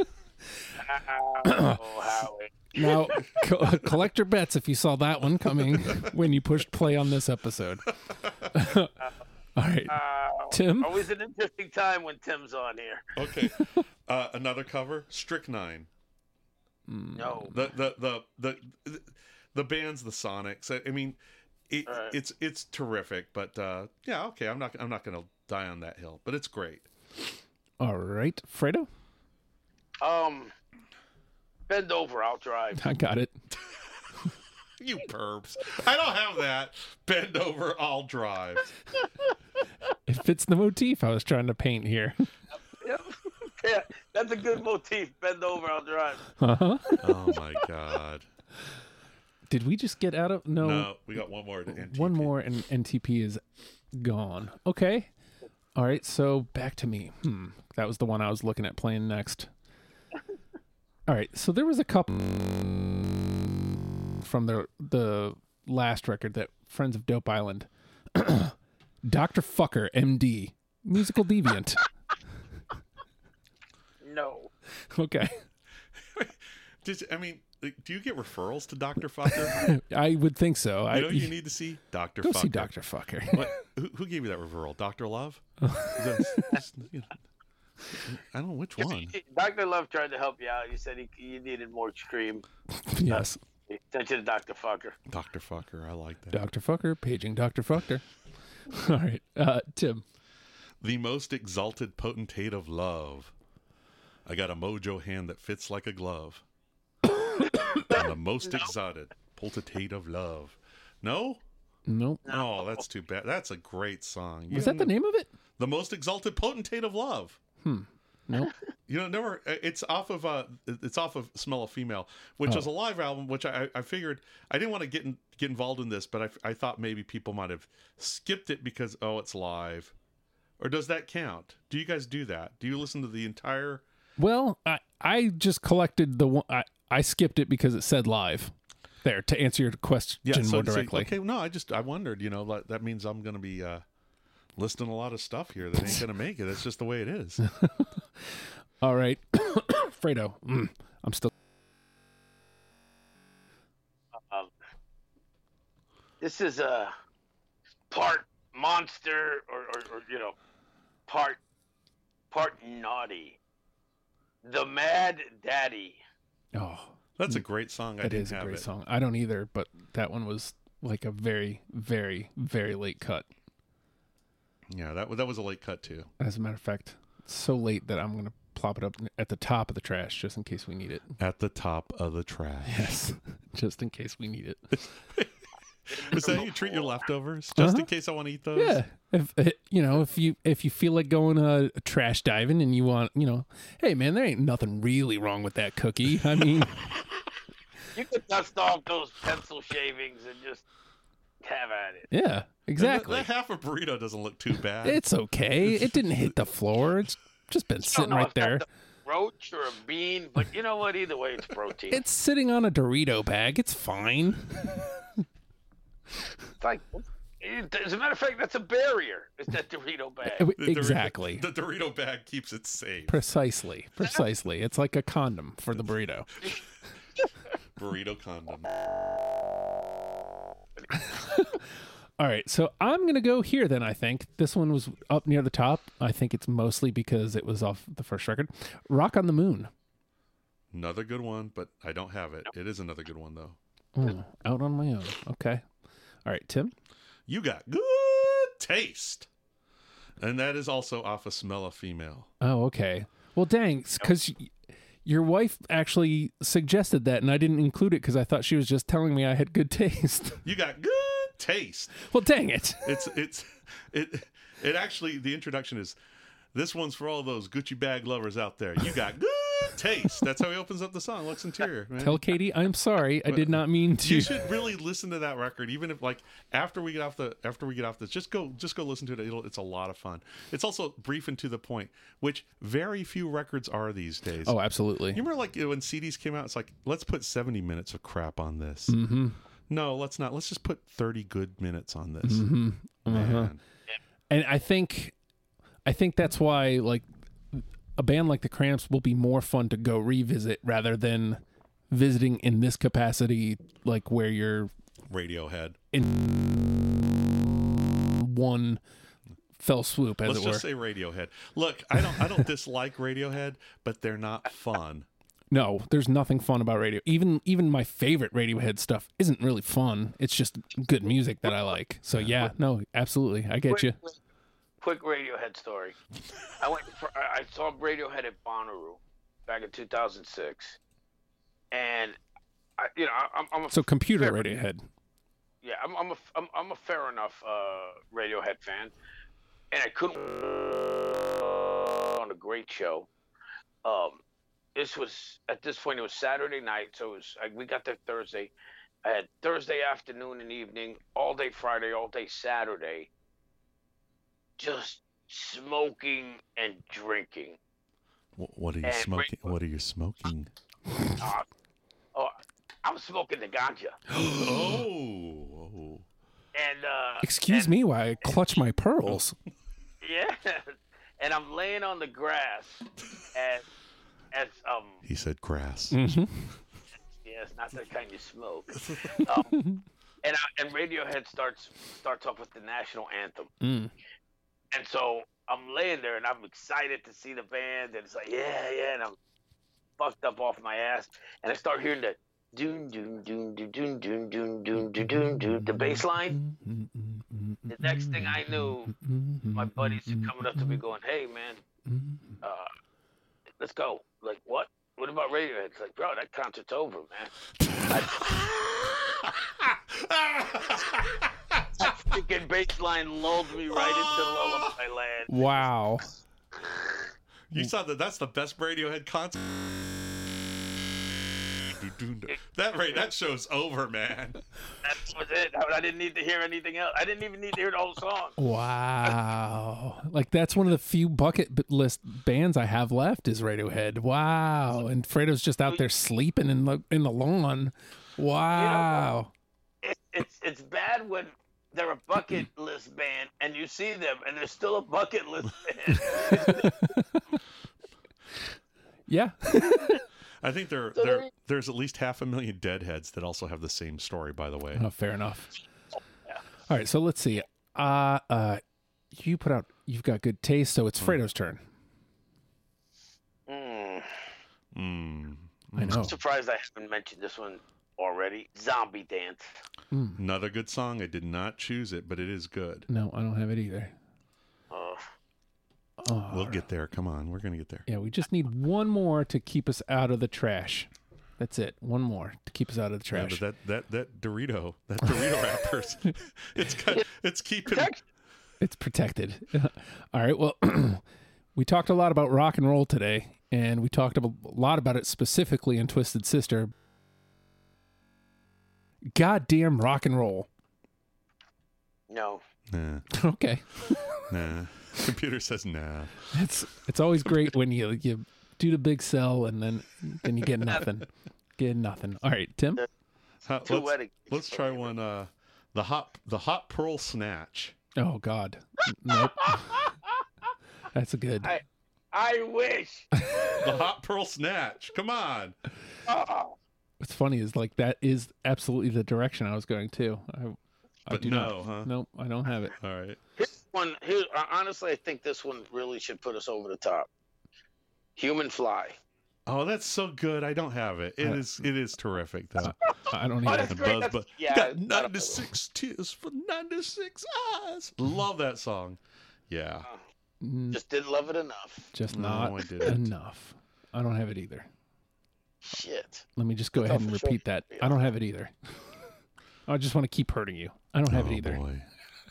Oh, Howie. Now, collect your bets if you saw that one coming when you pushed play on this episode. All right, Tim. Always an interesting time when Tim's on here. Okay. Another cover, Strychnine. No. The band's the Sonics. I mean, it's terrific. But yeah, okay. I'm not going to die on that hill. But it's great. All right, Fredo. Bend over, I'll drive. I got it. You perps. I don't have that. Bend over, I'll drive. It fits the motif I was trying to paint here. Yep. Yeah, that's a good motif. Bend over, I'll drive. Uh-huh. Oh my God. Did we just get out of No, we got one more to NTP. One more and NTP is gone. Okay. All right, so back to me. That was the one I was looking at playing next. All right, so there was a couple from the last record that Friends of Dope Island. Dr. Fucker, MD, Musical Deviant. No. Okay. Do you get referrals to Dr. Fucker? I would think so. You know who you need to see? Dr. Go Fucker. see Dr. Fucker. What? Who gave you that referral? Dr. Love? I don't know which one. Dr. Love tried to help you out. He said you needed more extreme. Yes. He sent you to Dr. Fucker. Dr. Fucker, I like that. Dr. Fucker, paging Dr. Fucker. All right, Tim. The most exalted potentate of love. I got a mojo hand that fits like a glove. I'm the most exalted potentate of love. No? Nope. Oh, that's too bad. That's a great song. Was that the name of it? The most exalted potentate of love. Nope. You know, never. It's off of Smell a Female, which is a live album. Which I figured I didn't want to get involved in this, but I thought maybe people might have skipped it because it's live, or does that count? Do you guys do that? Do you listen to the entire? Well, I just collected the one. I skipped it because it said live. There to answer your question more directly. Okay, no, I wondered. You know, that means I'm going to be listing a lot of stuff here that ain't going to make it. That's just the way it is. All right, Fredo. I'm still. This is a part monster or part naughty. The Mad Daddy. Oh, That's a great song. I that didn't is a have great it. song. I don't either, but that one was like a very, very, very late cut. Yeah, that was a late cut too. As a matter of fact, it's so late that I'm gonna plop it up at the top of the trash just in case we need it. At the top of the trash. Yes, just in case we need it. Is that how you treat your leftovers? Just in case I want to eat those? Yeah, if you feel like going trash diving and you want, hey man, there ain't nothing really wrong with that cookie. I mean, You could dust off those pencil shavings and just have at it. yeah, exactly. That half a burrito doesn't look too bad. It's okay. It didn't hit the floor. It's just been I don't sitting know right if that's there. a roach or a bean, but you know what? Either way, it's protein. It's sitting on a Dorito bag. It's fine. It's like, as a matter of fact, that's a barrier. It's that Dorito bag. Exactly. The Dorito bag keeps it safe. Precisely. It's like a condom for the burrito. Burrito condom. All right, so I'm going to go here then, I think. This one was up near the top. I think it's mostly because it was off the first record. Rock on the Moon. Another good one, but I don't have it. It is another good one, though. Out on my own. Okay. All right, Tim. You got good taste. And that is also off of Smell a Female. Oh, okay. Well, dang, because your wife actually suggested that, and I didn't include it because I thought she was just telling me I had good taste. You got good taste. Well, dang it. It actually, the introduction is, this one's for all those Gucci bag lovers out there. You got good taste. That's how he opens up the song. Looks interior, man. Tell Katie I'm sorry. I did not mean to. You should really listen to that record, even if after we get off this, just go listen to it. It's a lot of fun. It's also brief and to the point, which very few records are these days. Oh, absolutely. You remember when CDs came out? It's like, let's put 70 minutes of crap on this. Mm-hmm. No, let's not. Let's just put 30 good minutes on this. Mm-hmm. Man. And I think that's why a band like the Cramps will be more fun to go revisit rather than visiting in this capacity, like where you're Radiohead. in one fell swoop, as Let's it were. just say Radiohead. Look, I don't dislike Radiohead, but they're not fun. No, there's nothing fun about radio. Even my favorite Radiohead stuff isn't really fun. It's just good music that I like. So yeah, no, absolutely, I get you. Quick Radiohead story. I saw Radiohead at Bonnaroo back in 2006, and I'm a So computer fair, Radiohead. Yeah, I'm a fair enough Radiohead fan, and I couldn't on a great show. This was at this point it was Saturday night, so it was we got there Thursday. I had Thursday afternoon and evening, all day Friday, all day Saturday. Just smoking and drinking. What are you smoking? What are you smoking? I'm smoking the ganja. Oh. And Excuse me while I clutch my pearls. Yeah. And I'm laying on the grass as He said grass. Mm-hmm. yeah, it's not the kind you smoke. And Radiohead starts off with the national anthem. Mm. And so I'm laying there and I'm excited to see the band, and it's like, yeah, and I'm fucked up off my ass, and I start hearing the doon doon doon doon doon doon doon doon doon doon the bass line. The next thing I knew, my buddies are coming up to me going, "Hey man, let's go." Like, what? What about Radiohead? It's like, bro, that concert's over, man. That freaking bass line lulled me right into lullaby land. Wow. You saw that's the best Radiohead concert. That show's over, man. That was it. I didn't need to hear anything else. I didn't even need to hear the whole song. Wow. Like, that's one of the few bucket list bands I have left is Radiohead. Wow. And Fredo's just out there sleeping in the lawn. Wow. It's bad when they're a bucket list band and you see them and they're still a bucket list band. Yeah. I think there's at least 500,000 Deadheads that also have the same story, by the way. Oh, fair enough. All right, so let's see. You've got good taste, so it's Fredo's turn. Mm. I know. I'm surprised I haven't mentioned this one already. Zombie Dance. Another good song. I did not choose it, but it is good. No, I don't have it either. We'll get there. Come on. We're going to get there. Yeah, we just need one more to keep us out of the trash. That's it. One more to keep us out of the Yeah, trash. but that Dorito wrappers, it's keeping. It's protected. All right. Well, we talked a lot about rock and roll today, and we talked a lot about it specifically in Twisted Sister. Goddamn rock and roll. No. Nah, Okay. nah. Computer says nah. It's always great when you do the big sell and then you get nothing. Get nothing. All right, Tim. Let's try one. The hot pearl snatch. Oh God. Nope. That's a good. I wish. The hot pearl snatch. Come on. Oh. What's funny is like that is absolutely the direction I was going to. I But do no, not. huh? Nope, I don't have it. All right. Honestly, I think this one really should put us over the top. Human Fly. Oh, that's so good. I don't have it. It is terrific though. I don't Oh, even. that's great. Buzz, Yeah, got it's not a- 96 tears for 96 eyes. Love that song. Yeah. Just didn't love it enough. Just No, not I didn't. enough. I don't have it either. Shit. Let me just go That's ahead all and for repeat sure. that. I don't have it either. I just want to keep hurting you. I don't have it either. Boy.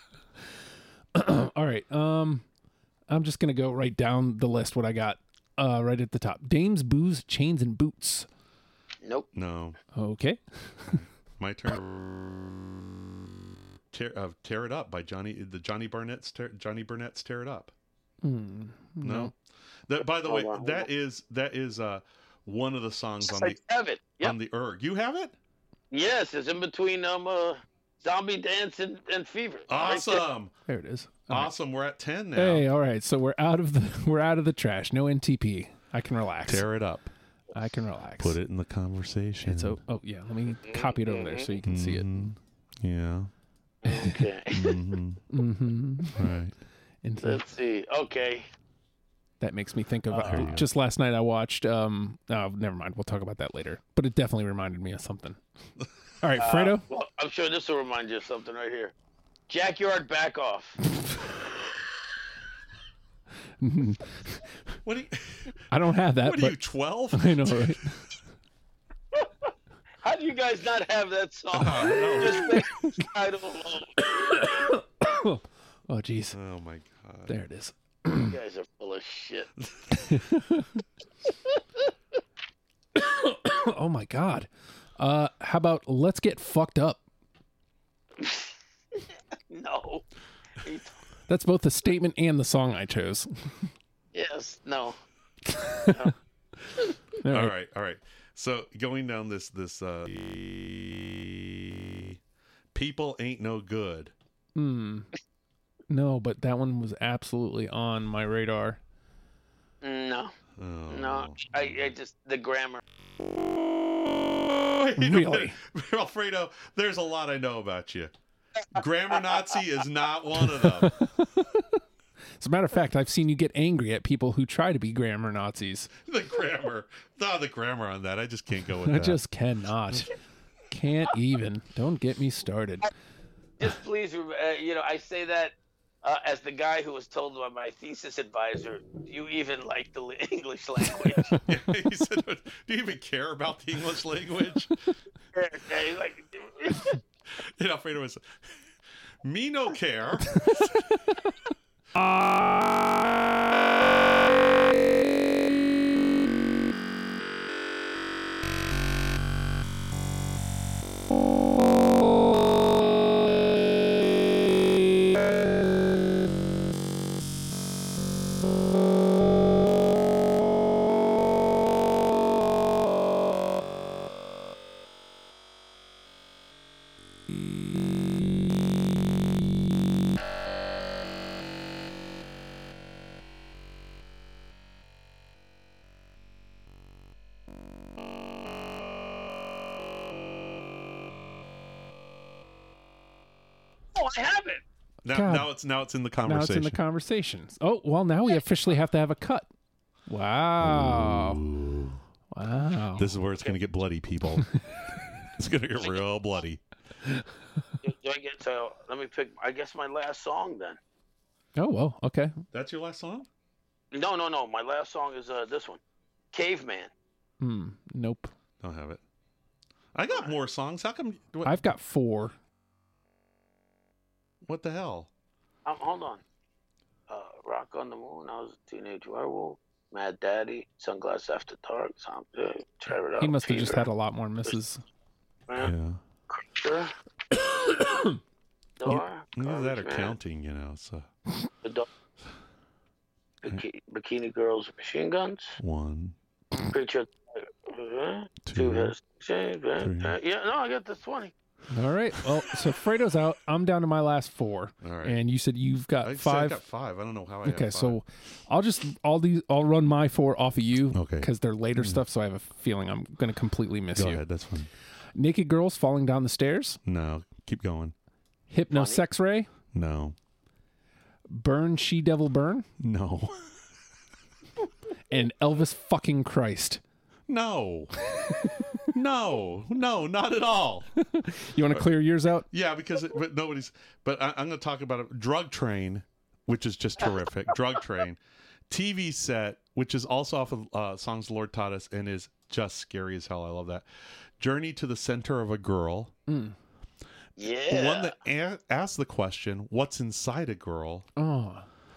All right. I'm just gonna go right down the list. What I got right at the top: Dames, Booze, Chains, and Boots. Nope. No. Okay. My turn. Tear It Up by Johnny Burnett's Tear It Up. No. That, by the way, that is one of the songs on I have it. Yep. on the ERG. You have it? Yes, it's in between Zombie Dance and Fever. Awesome. There it is. Awesome. We're at 10 now. Hey, all right. So we're out of the trash. No NTP. I can relax. Tear it up. I can relax. Put it in the conversation. It's oh yeah. Let me copy it over there so you can see it. Yeah. Okay. Right. And Let's see. Okay. that makes me think of just last night I watched. Oh, never mind. We'll talk about that later. But it definitely reminded me of something. All right, Fredo. Well, I'm sure this will remind you of something right here. Jackyard Back Off. What do you? I don't have that. What are but you, 12? I know, right? How do you guys not have that song? no. Just make the title alone. Oh, jeez. Oh my God. There it is. You guys are full of shit. Oh my God. How about Let's Get Fucked Up? No. That's both the statement and the song I chose. Yes. No. All right. So going down this People Ain't No Good. No, but that one was absolutely on my radar. No. Oh. No. I just the grammar. Really? Alfredo, there's a lot I know about you. Grammar Nazi is not one of them. As a matter of fact, I've seen you get angry at people who try to be grammar Nazis. The grammar on that. I just can't go with I that. just cannot. Can't even. Don't get me started. Just please, I say that as the guy who was told by my thesis advisor, do you even like the English language? He said, "Do you even care about the English language?" Okay, like, And Alfredo was, "Me no care." I haven't. God. Now it's in the Now it's conversation. in the conversations. Oh, well, now we officially have to have a cut. Wow. Ooh. Wow. This is where it's going to get bloody, people. It's going to get real bloody. Do I get to? Let me pick. I guess my last song then. Oh, well, okay. That's your last song? No. My last song is this one, Caveman. Nope. Don't have it. I got more songs. How come? I've got 4. What the hell? Hold on. Rock on the Moon. I was a teenage werewolf. Mad Daddy. Sunglasses After Dark. Tear It Up. He must have just Peter, had a lot more misses. Yeah. Creature. Door. Either that or Garbage Man, counting, So The Dog. Bikini Girls with Machine Guns. 1, Creature. 2, 2. 3. Yeah, no, I got the 20. All right. Well, so Fredo's out. I'm down to my last 4. All right. And you said you've got I 5. got 5. I don't know how I Okay, have 5. so I'll run my 4 off of you. Okay. Because they're later stuff, so I have a feeling I'm going to completely miss Go you. ahead. That's fine. Naked Girls Falling Down the Stairs. No, keep going. Hypno Sex Ray. No. Burn She Devil Burn. No. And Elvis fucking Christ. No. No, not at all. You want to clear yours out? Yeah, because but nobody's. But I'm going to talk about a Drug Train, which is just terrific. Drug Train, TV Set, which is also off of Songs the Lord Taught Us and is just scary as hell. I love that. Journey to the Center of a Girl. Yeah. One that asks the question, "What's inside a girl?" Oh.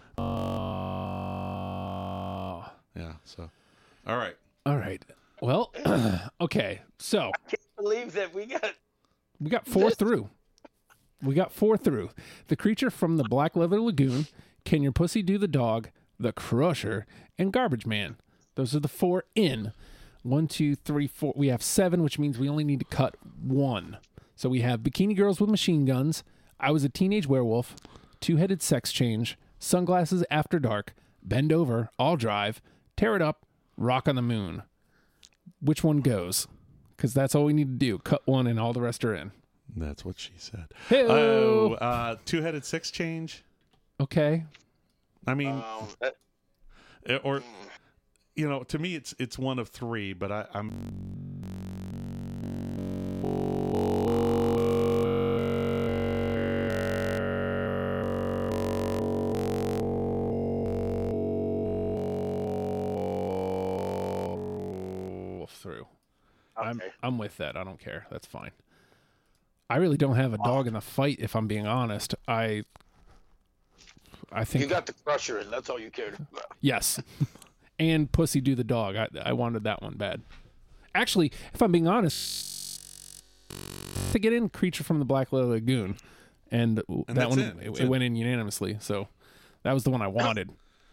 Yeah. So, all right. All right. Well, okay. So I can't believe that we got 4 through. We got 4 through. The Creature from the Black Leather Lagoon, Can Your Pussy Do the Dog, The Crusher, and Garbage Man. Those are the 4 in. 1, 2, 3, 4. We have 7, which means we only need to cut 1. So we have Bikini Girls with Machine Guns, I Was a Teenage Werewolf, Two-Headed Sex Change, Sunglasses After Dark, Bend Over, I'll Drive, Tear It Up, Rock on the Moon. Which one goes? Because that's all we need to do. Cut 1 and all the rest are in. That's what she said. Hey-o! Oh, Two-Headed Sex Change. Okay. I mean, or to me, it's one of 3, but I'm. Through. Okay. I'm with that. I don't care. That's fine. I really don't have a dog in the fight, if I'm being honest. I think You got the Crusher in. That's all you cared about. yes. And Pussy Do the Dog. I wanted that one bad. Actually, if I'm being honest, to get in Creature from the Black Leather Lagoon, and that one it went in unanimously. So that was the one I wanted.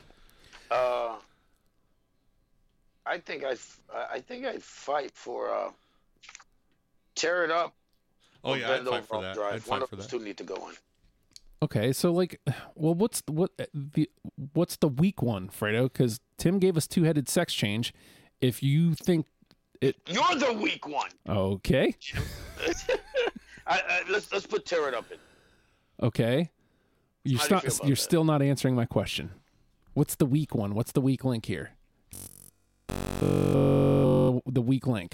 I think I'd fight for Tear It Up. Oh yeah, I'd fight for that. Drive. I'd One fight of for those that. two need to go on. Okay, so well, what's the weak one, Fredo? Because Tim gave us Two-Headed Sex Change. If you think it, You're the weak one. okay, Let's put Tear It Up in. okay, How do you feel about you're that? still not answering my question. What's the weak one? What's the weak link here? The weak link.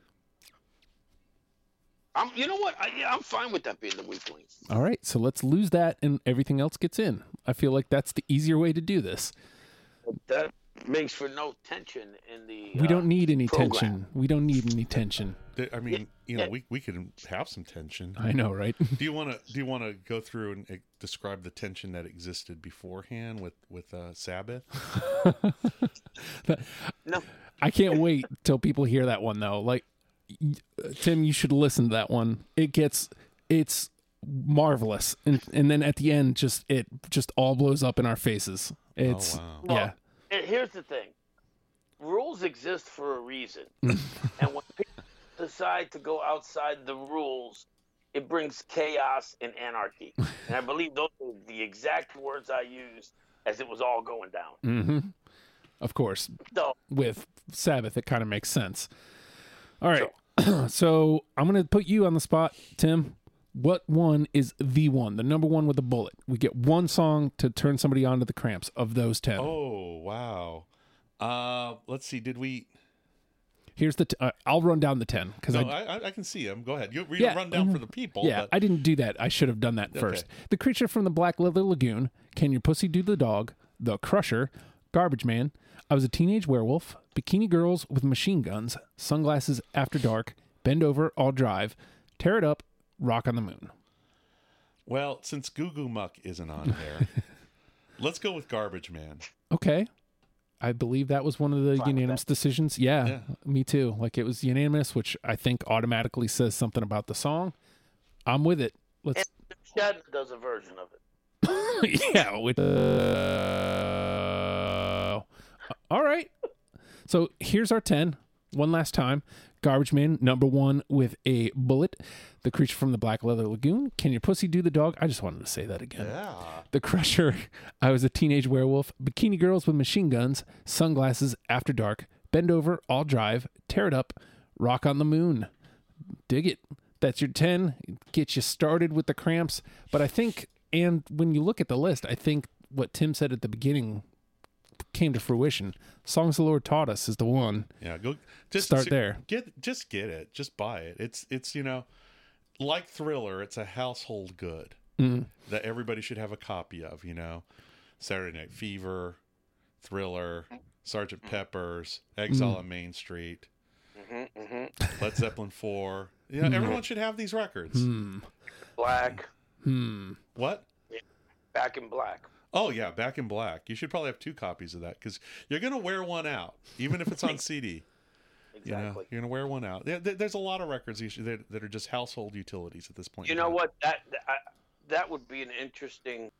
You know what? I'm fine with that being the weak link. All right, so let's lose that, and everything else gets in. I feel like that's the easier way to do this. That makes for no tension in the. We don't need any program. tension. We don't need any tension. I mean, we could have some tension. I know, right? Do you want to go through and describe the tension that existed beforehand with Sabbath? No. I can't wait till people hear that one though. Like, Tim, you should listen to that one. It's marvelous, and then at the end, it just all blows up in our faces. It's wow. yeah. And here's the thing: rules exist for a reason, and when people decide to go outside the rules, it brings chaos and anarchy. And I believe those are the exact words I used as it was all going down. Mm-hmm. Of course, So, with Sabbath, it kind of makes sense. All right, so I'm gonna put you on the spot, Tim. What one is the one, the number one with a bullet? We get one song to turn somebody on to the Cramps of those 10. Oh, wow. Let's see. Did we? Here's the. I'll run down the 10 because No, I can see them. Go ahead. You read Yeah, a rundown for the people. Yeah, but- I didn't do that. I should have done that first. The Creature from the Black Leather Lagoon, Can Your Pussy Do the Dog, The Crusher, Garbage Man, I Was a Teenage Werewolf, Bikini Girls with Machine Guns, Sunglasses After Dark, Bend Over, I'll Drive, Tear It Up, Rock on the Moon. Well, since Goo Goo Muck isn't on there, let's go with Garbage Man. Okay. I believe that was one of the Fine with unanimous decisions. Yeah, Yeah. me too. Like it was unanimous, which I think automatically says something about the song. I'm with it. Let's. Shed does a version of it. Yeah. All right. So here's our 10. One last time. Garbage Man, number one with a bullet. The Creature from the Black Leather Lagoon. Can Your Pussy Do the Dog? I just wanted to say that again. Yeah. The Crusher, I Was a Teenage Werewolf, Bikini Girls with Machine Guns, Sunglasses After Dark, Bend Over, I'll Drive, Tear It Up, Rock on the Moon. Dig it. That's your 10. Get you started with the Cramps. But I think, and when you look at the list, I think what Tim said at the beginning came to fruition. Songs the Lord Taught Us is the one. Yeah. Go. Just Start there. Get it. Just buy it. It's like Thriller. It's a household good that everybody should have a copy of. Saturday Night Fever, Thriller, Sgt. Pepper's, Exile on Main Street, Led Zeppelin 4. Everyone should have these records. Black. What? Back in Black. Oh yeah, Back in Black. You should probably have 2 copies of that because you're gonna wear one out, even if it's on CD. Exactly. You're gonna wear one out. There's a lot of records that are just household utilities at this point. You know what? That would be an interesting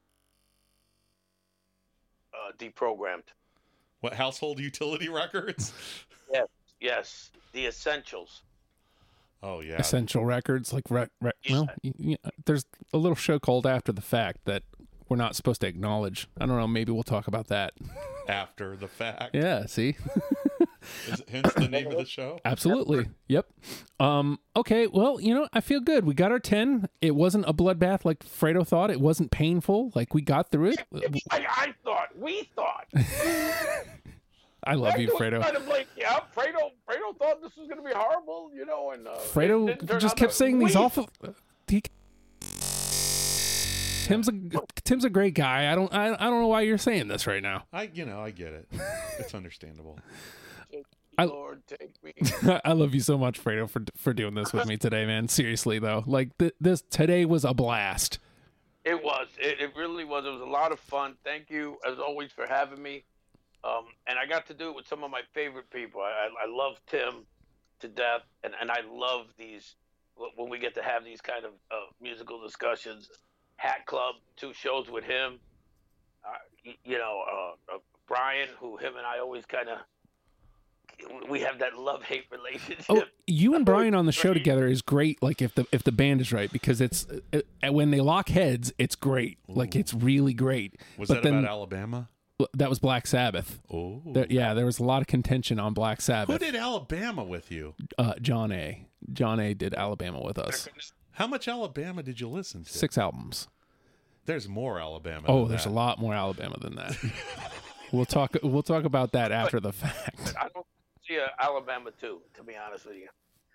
deprogrammed. What household utility records? Yes, the essentials. Oh yeah, Essential records, like there's a little show called After the Fact that we're not supposed to acknowledge. I don't know. Maybe we'll talk about that. After the Fact. Yeah. See. Hence the name of the show. Absolutely. Yep. Okay. Well, I feel good. We got our 10. It wasn't a bloodbath like Fredo thought. It wasn't painful. Like we got through it. We thought. I love you, Fredo. Fredo thought this was going to be horrible, and Fredo just kept saying these awful. Tim's a great guy. I don't know why you're saying this right now. I get it. It's understandable. Lord, take me. I love you so much, Fredo, for doing this with me today, man. Seriously though, like this today was a blast. It was. It really was. It was a lot of fun. Thank you, as always, for having me. And I got to do it with some of my favorite people. I love Tim to death, and I love these when we get to have these kind of musical discussions. Hat Club, 2 shows with him. Brian, who him and I always kind of we have that love-hate relationship. Oh, you and Brian on the show together is great. Like if the band is right, because it's when they lock heads, it's great. Ooh. Like it's really great. Was that about Alabama? That was Black Sabbath. Oh, there was a lot of contention on Black Sabbath. Who did Alabama with you? John A. John A. did Alabama with us. How much Alabama did you listen to? 6 albums. There's more Alabama. Oh, there's a lot more Alabama than that. We'll talk about that after the fact. I don't see Alabama too, to be honest with you.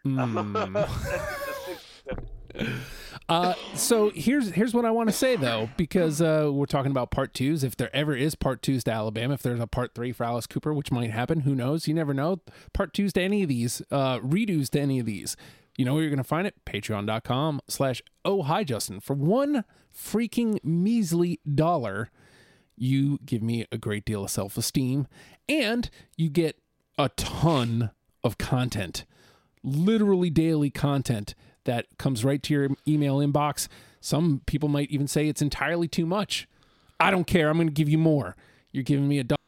So here's what I want to say though, because we're talking about part 2s. If there ever is part 2s to Alabama, if there's a part 3 for Alice Cooper, which might happen, who knows? You never know. Part 2s to any of these, redos to any of these. You know where you're going to find it? Patreon.com/ohhijustin. For $1 freaking measly dollar, you give me a great deal of self-esteem, and you get a ton of content, literally daily content that comes right to your email inbox. Some people might even say it's entirely too much. I don't care. I'm going to give you more. You're giving me $1.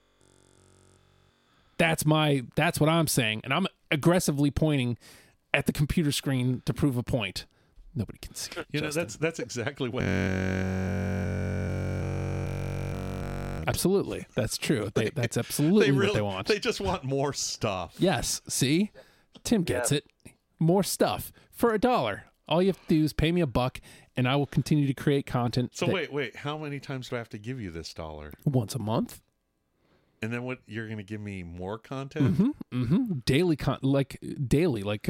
That's what I'm saying. And I'm aggressively pointing at the computer screen to prove a point. Nobody can see it. That's exactly what. Absolutely, that's true. That's absolutely what they want. They just want more stuff. Yes. See, Tim gets it. More stuff for $1. All you have to do is pay me $1, and I will continue to create content. So wait, how many times do I have to give you this $1? Once a month. And then what? You're going to give me more content? Daily, like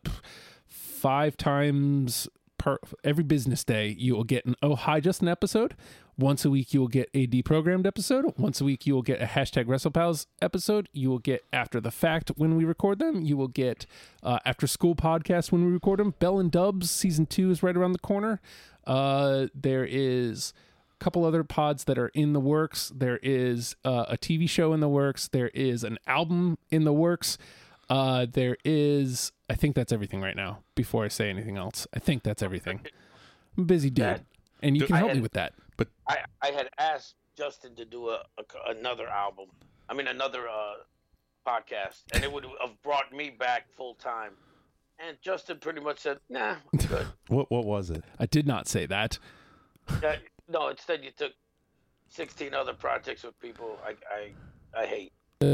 5 times per every business day. You will get an Oh Hi Justin episode. Once a week, you will get a deprogrammed episode. Once a week, you will get a #WrestlePals episode. You will get After the Fact when we record them. You will get After School podcast when we record them. Bell and Dubs season 2 is right around the corner. There is a couple other pods that are in the works. There is a TV show in the works. There is an album in the works. There is, I think that's everything right now. Before I say anything else, I think that's everything. I'm a busy dude, and you can help me with that. But I had asked Justin to do another album. I mean, another podcast, and it would have brought me back full time. And Justin pretty much said, "Nah, I'm good." what was it? I did not say that. No, instead you took 16 other projects with people I hate.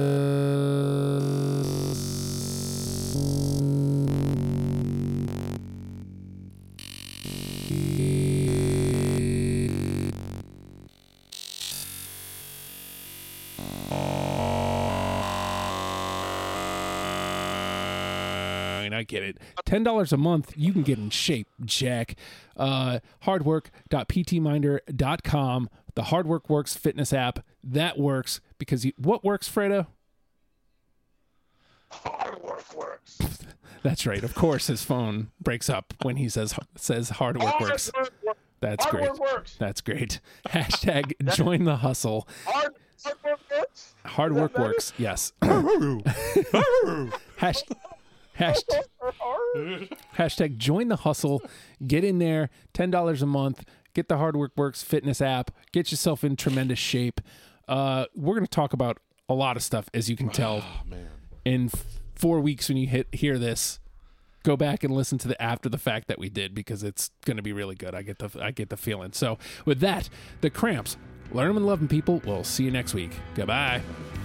I get it. $10 a month, you can get in shape, Jack. Hardwork.ptminder.com. The Hard Work Works fitness app. That works because what works, Fredo? Hard work works. That's right. Of course, his phone breaks up when he says Hard Work Works. That's great. Hard work works. That's great. # join the hustle. Hard work works. Hard work works. Yes. Hashtag join the hustle. Get in there. $10 a month. Get the Hard Work Works fitness app. Get yourself in tremendous shape. We're going to talk about a lot of stuff, as you can tell. Oh, man. In 4 weeks, when you hear this, go back and listen to the After the Fact that we did, because it's going to be really good. I get the feeling. So with that, the Cramps, learn them and love them, people. We'll see you next week. Goodbye.